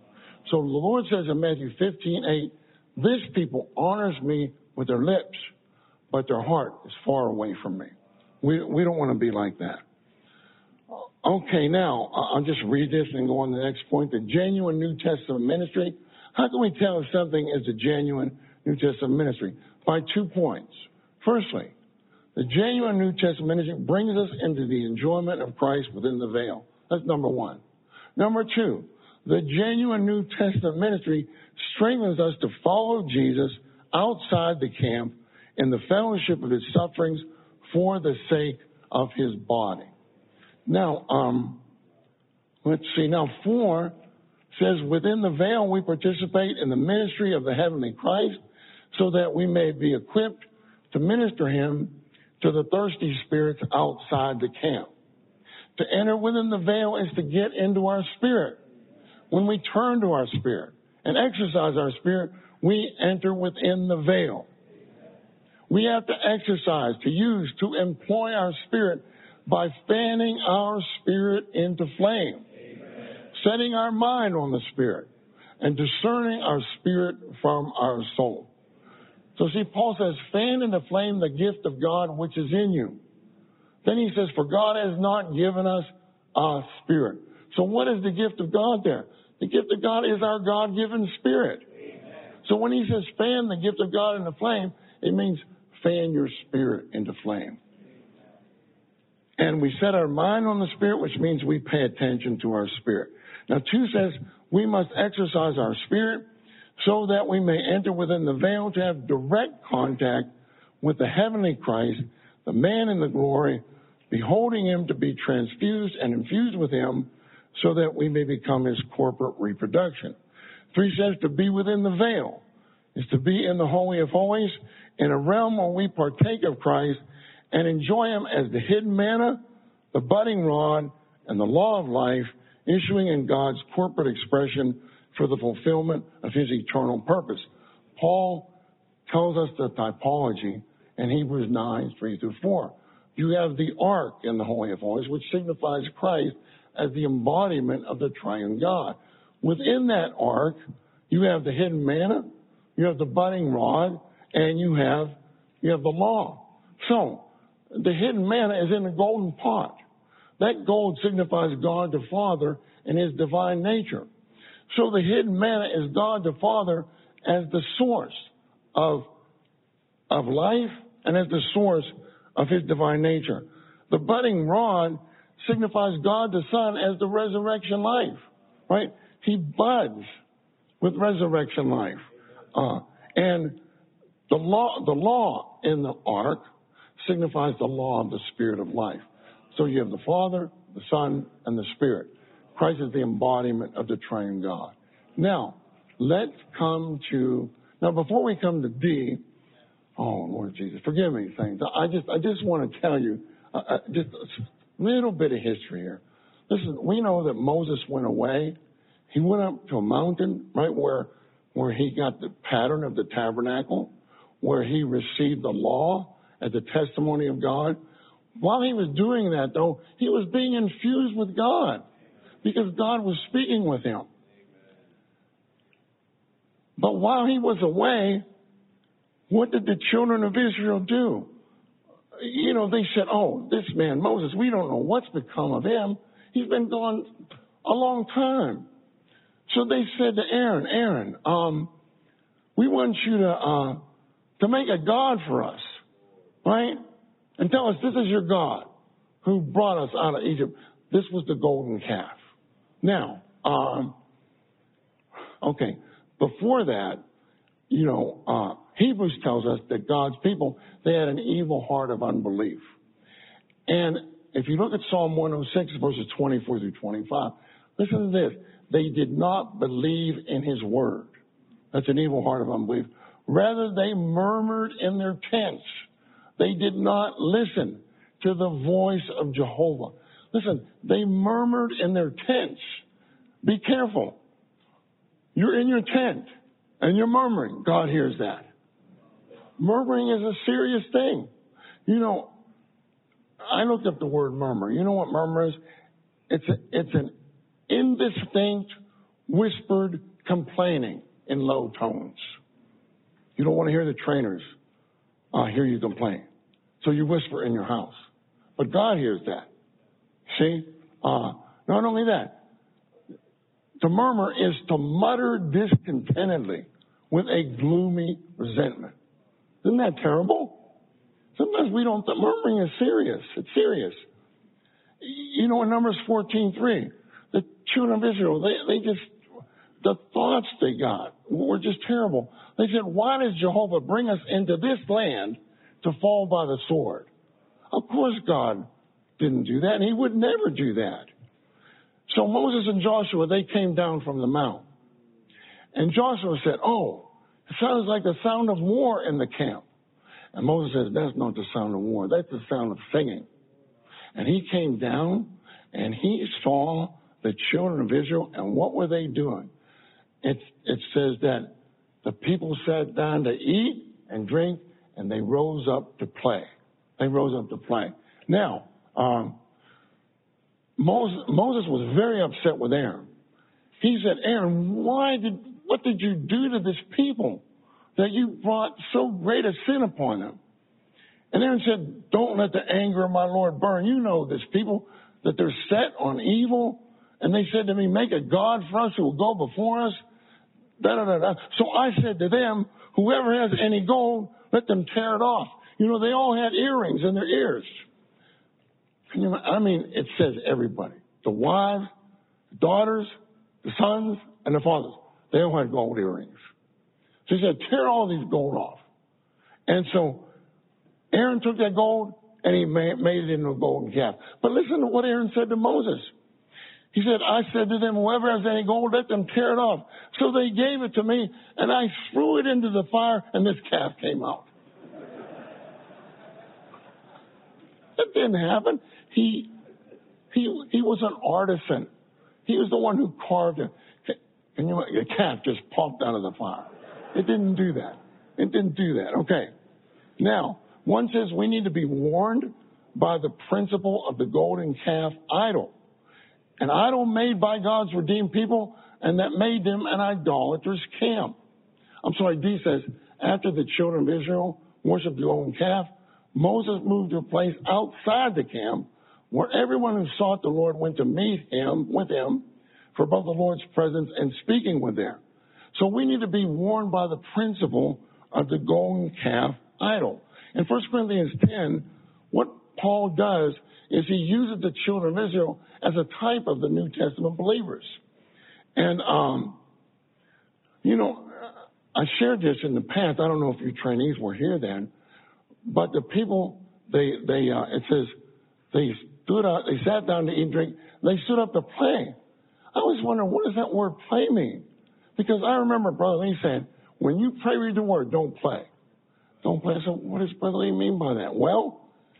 So the Lord says in Matthew fifteen eight, this people honors me with their lips, but their heart is far away from me. We, we don't want to be like that. Okay, now, I'll just read this and go on to the next point. The genuine New Testament ministry. How can we tell if something is a genuine New Testament ministry? By two points. Firstly, the genuine New Testament ministry brings us into the enjoyment of Christ within the veil. That's number one. Number two, the genuine New Testament ministry strengthens us to follow Jesus outside the camp in the fellowship of his sufferings for the sake of his body. Now, um, let's see. Now, four says, within the veil we participate in the ministry of the heavenly Christ so that we may be equipped to minister him to the thirsty spirits outside the camp. To enter within the veil is to get into our spirit. When we turn to our spirit and exercise our spirit, we enter within the veil. We have to exercise, to use, to employ our spirit by fanning our spirit into flame, Amen. Setting our mind on the spirit, and discerning our spirit from our soul. So see, Paul says, fan into flame the gift of God which is in you. Then he says, for God has not given us a spirit. So what is the gift of God there? The gift of God is our God-given spirit. Amen. So when he says fan the gift of God into flame, it means fan your spirit into flame. And we set our mind on the spirit, which means we pay attention to our spirit. Now, two says we must exercise our spirit so that we may enter within the veil to have direct contact with the heavenly Christ, the man in the glory, beholding him to be transfused and infused with him so that we may become his corporate reproduction. Three says to be within the veil is to be in the Holy of Holies, in a realm where we partake of Christ and enjoy him as the hidden manna, the budding rod, and the law of life, issuing in God's corporate expression for the fulfillment of his eternal purpose. Paul tells us the typology in Hebrews nine, three through four. You have the ark in the Holy of Holies, which signifies Christ as the embodiment of the triune God. Within that ark, you have the hidden manna, you have the budding rod, and you have you have the law. So, the hidden manna is in the golden pot. That gold signifies God the Father and his divine nature. So the hidden manna is God the Father as the source of, of life and as the source of his divine nature. The budding rod signifies God the Son as the resurrection life, right? He buds with resurrection life. Uh, and the law, the law in the ark signifies the law of the Spirit of life. So you have the Father, the Son, and the Spirit. Christ is the embodiment of the triune God. Now, let's come to, now before we come to D, oh Lord Jesus, forgive me, saints. I just, I just want to tell you uh, just a little bit of history here. Listen, we know that Moses went away. He went up to a mountain, right, where, where he got the pattern of the tabernacle, where he received the law as the testimony of God. While he was doing that, though, he was being infused with God because God was speaking with him. But while he was away, what did the children of Israel do? You know, they said, oh, this man, Moses, we don't know what's become of him. He's been gone a long time. So they said to Aaron, Aaron, um, we want you to, uh, to make a God for us, right? And tell us this is your God who brought us out of Egypt. This was the golden calf. Now, um, okay, before that, you know, uh, Hebrews tells us that God's people, they had an evil heart of unbelief. And if you look at Psalm one oh six, verses twenty-four through twenty-five, listen to this. They did not believe in his word. That's an evil heart of unbelief. Rather, they murmured in their tents. They did not listen to the voice of Jehovah. Listen, they murmured in their tents. Be careful. You're in your tent and you're murmuring. God hears that. Murmuring is a serious thing. You know, I looked up the word murmur. You know what murmur is? It's a, it's an indistinct, whispered complaining in low tones. You don't want to hear the trainers uh, hear you complain. So you whisper in your house. But God hears that. See? Uh, not only that, to murmur is to mutter discontentedly with a gloomy resentment. Isn't that terrible? Sometimes we don't, murmuring is serious. It's serious. You know, in Numbers fourteen three, the children of Israel, they, they just, the thoughts they got were just terrible. They said, why does Jehovah bring us into this land to fall by the sword? Of course God didn't do that, and he would never do that. So Moses and Joshua, they came down from the mount. And Joshua said, oh, it sounds like the sound of war in the camp. And Moses says, that's not the sound of war. That's the sound of singing. And he came down, and he saw the children of Israel, and what were they doing? It, it says that the people sat down to eat and drink, and they rose up to play. They rose up to play. Now, um, Moses, Moses was very upset with Aaron. He said, Aaron, why did, what did you do to this people that you brought so great a sin upon them? And Aaron said, don't let the anger of my Lord burn. You know this people, that they're set on evil. And they said to me, make a God for us who will go before us. Da, da, da, da. So I said to them, whoever has any gold, let them tear it off. You know, they all had earrings in their ears. Can you, I mean, it says everybody. The wives, the daughters, the sons, and the fathers. They all had gold earrings. So he said, tear all these gold off. And so Aaron took that gold and he made it into a golden calf. But listen to what Aaron said to Moses. He said, I said to them, whoever has any gold, let them tear it off. So they gave it to me, and I threw it into the fire, and this calf came out. That didn't happen. He, he, he was an artisan. He was the one who carved it. And you know, the calf just popped out of the fire. It didn't do that. It didn't do that. Okay. Now, one says we need to be warned by the principle of the golden calf idol. An idol made by God's redeemed people, and that made them an idolatrous camp. I'm sorry, D says, after the children of Israel worshiped the golden calf, Moses moved to a place outside the camp where everyone who sought the Lord went to meet him, with him, for both the Lord's presence and speaking with them. So we need to be warned by the principle of the golden calf idol. In First Corinthians ten, what Paul does is he uses the children of Israel as a type of the New Testament believers. And, um, you know, I shared this in the past. I don't know if you trainees were here then, but the people, they, they, uh, it says, they stood up, they sat down to eat and drink, they stood up to play. I was wondering, what does that word play mean? Because I remember Brother Lee saying, when you pray, read the word, don't play. Don't play. So what does Brother Lee mean by that? Well,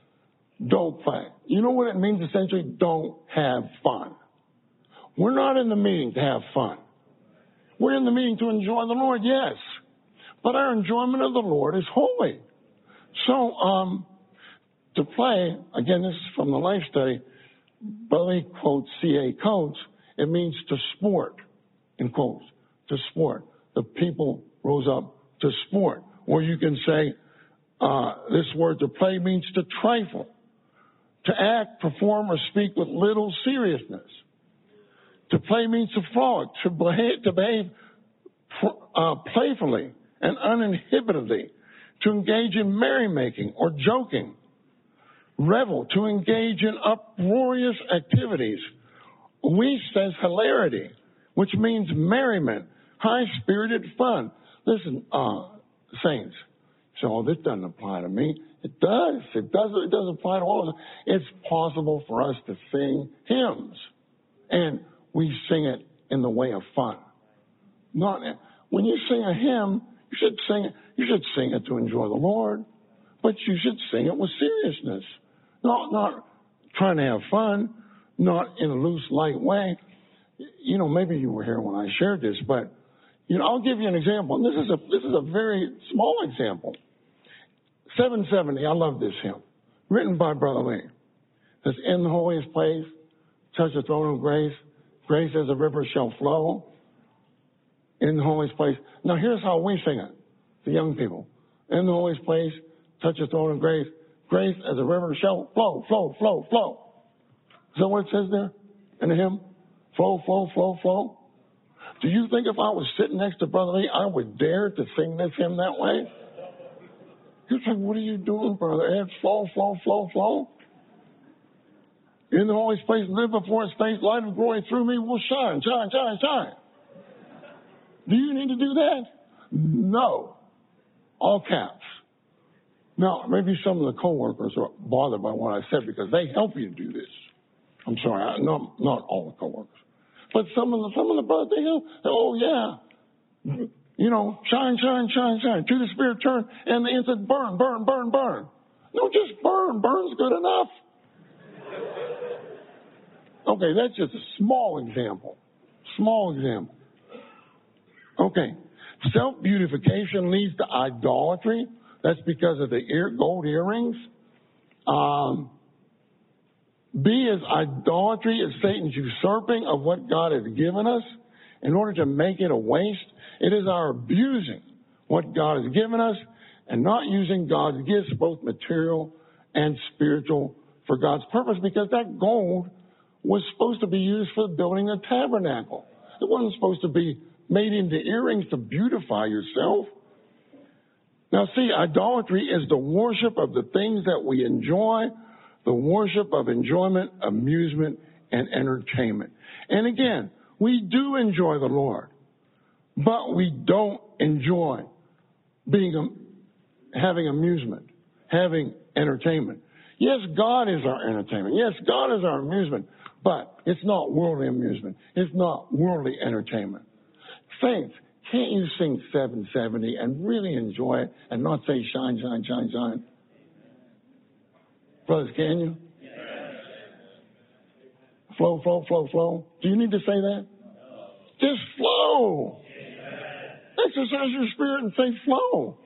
don't play. You know what it means essentially? Don't have fun. We're not in the meeting to have fun. We're in the meeting to enjoy the Lord, yes. But our enjoyment of the Lord is holy. So, um, to play, again, this is from the Life Study, Billy quotes C A Coates, it means to sport, in quotes, to sport. The people rose up to sport. Or you can say, uh, this word to play means to trifle, to act, perform, or speak with little seriousness. To play means to frolic, to behave, to behave uh, playfully and uninhibitedly, to engage in merrymaking or joking, revel, to engage in uproarious activities. We says hilarity, which means merriment, high-spirited fun. Listen, uh, saints, so oh, this doesn't apply to me. It does. It does. It does apply to all of us. It's possible for us to sing hymns, and we sing it in the way of fun. Not when you sing a hymn, you should sing it. You should sing it to enjoy the Lord, but you should sing it with seriousness, not not trying to have fun, not in a loose, light way. You know, maybe you were here when I shared this, but you know, I'll give you an example. And this is a this is a very small example. seven seventy, I love this hymn, written by Brother Lee. It's in the holiest place, touch the throne of grace. Grace as a river shall flow. in the holiest place. Now here's how we sing it, the young people. In the holiest place, touch the throne of grace. Grace as a river shall flow, flow, flow, flow. Is that what it says there in the hymn? Flow, flow, flow, flow. Do you think if I was sitting next to Brother Lee, I would dare to sing this hymn that way? He's like, what are you doing, brother? It's flow, flow, flow, flow. In the holiest place, live before his face, light of glory through me will shine, shine, shine, shine. Do you need to do that? No. All caps. Now, maybe some of the coworkers are bothered by what I said because they help you do this. I'm sorry, I, not, not all the coworkers. But some of the, some of the brothers, they help. Oh, yeah. You know, shine, shine, shine, shine. To the Spirit turn, and the instant burn, burn, burn, burn. No, just burn. Burn's good enough. Okay, that's just a small example. Small example. Okay. Self-beautification leads to idolatry. That's because of the ear, gold earrings. Um, B is idolatry is Satan's usurping of what God has given us in order to make it a waste. It is our abusing what God has given us and not using God's gifts, both material and spiritual, for God's purpose, because that gold was supposed to be used for building a tabernacle. It wasn't supposed to be made into earrings to beautify yourself. Now see, idolatry is the worship of the things that we enjoy, the worship of enjoyment, amusement, and entertainment. And again, we do enjoy the Lord, but we don't enjoy being having amusement, having entertainment. Yes, God is our entertainment. Yes, God is our amusement, but it's not worldly amusement. It's not worldly entertainment. Saints, can't you sing seven seventy and really enjoy it and not say shine, shine, shine, shine? Brothers, can you? Yes. Flow, flow, flow, flow. Do you need to say that? No. Just flow. Yes. Exercise your spirit and say flow.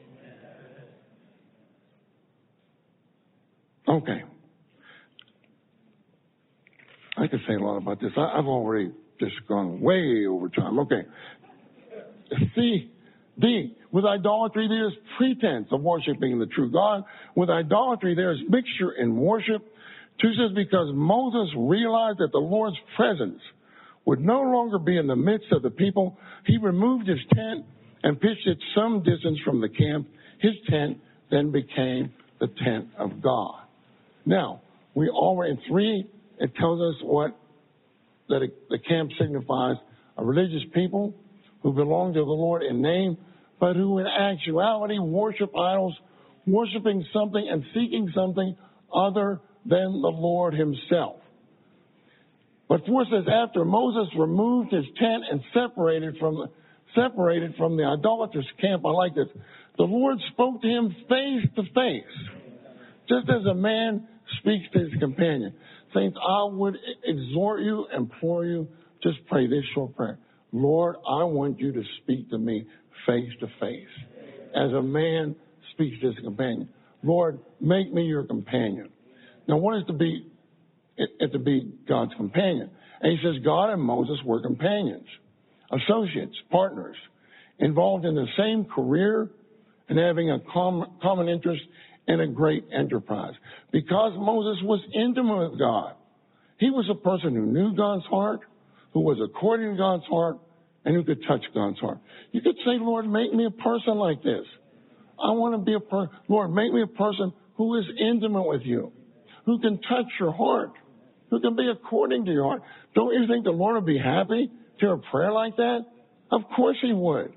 Yes. Okay. I could say a lot about this. I, I've already just gone way over time. Okay. C, D, with idolatry there's pretense of worshiping the true God. With idolatry there's mixture in worship. Two says because Moses realized that the Lord's presence would no longer be in the midst of the people, he removed his tent and pitched it some distance from the camp. His tent then became the tent of God. Now, we already, in three, it tells us what that it, the camp signifies a religious people who belong to the Lord in name, but who in actuality worship idols, worshiping something and seeking something other than the Lord himself. But four says, after Moses removed his tent and separated from the, separated from the idolatrous camp, I like this, the Lord spoke to him face to face, just as a man speaks to his companion. Saints, I would exhort you, implore you, just pray this short prayer. Lord, I want you to speak to me face to face, as a man speaks to his companion. Lord, make me your companion. Now, what is to be it, it to be God's companion? And he says God and Moses were companions, associates, partners, involved in the same career and having a common, common interest in a great enterprise. Because Moses was intimate with God, he was a person who knew God's heart, who was according to God's heart, and who could touch God's heart. You could say, Lord, make me a person like this. I want to be a person. Lord, make me a person who is intimate with you, who can touch your heart, who can be according to your heart. Don't you think the Lord would be happy to hear a prayer like that? Of course he would.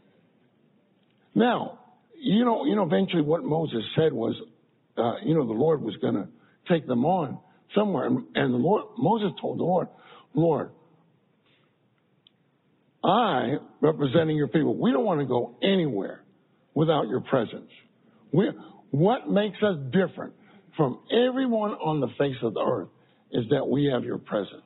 Now, you know, you know, eventually what Moses said was, uh, you know, the Lord was going to take them on somewhere. And, and the Lord, Moses told the Lord, Lord, I, representing your people, we don't want to go anywhere without your presence. We, what makes us different from everyone on the face of the earth is that we have your presence.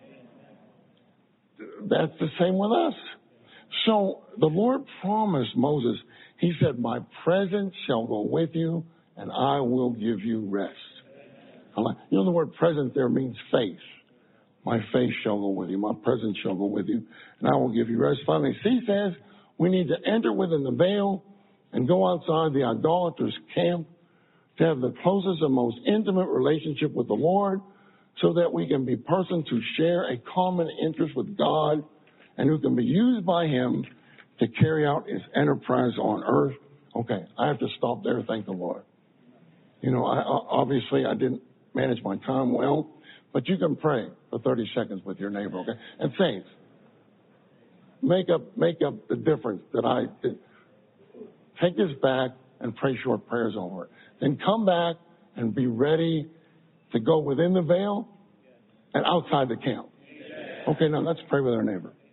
That's the same with us. So the Lord promised Moses, he said, my presence shall go with you and I will give you rest. You know, the word presence there means face. My face shall go with you. My presence shall go with you. And I will give you rest. Finally, C says we need to enter within the veil and go outside the idolater's camp to have the closest and most intimate relationship with the Lord so that we can be persons who share a common interest with God and who can be used by Him to carry out His enterprise on earth. Okay, I have to stop there. Thank the Lord. You know, I, obviously I didn't manage my time well, but you can pray for thirty seconds with your neighbor, okay? And saints, make up, make up the difference that I did. Take this back and pray short prayers over it. Then come back and be ready to go within the veil and outside the camp. Okay, now let's pray with our neighbor.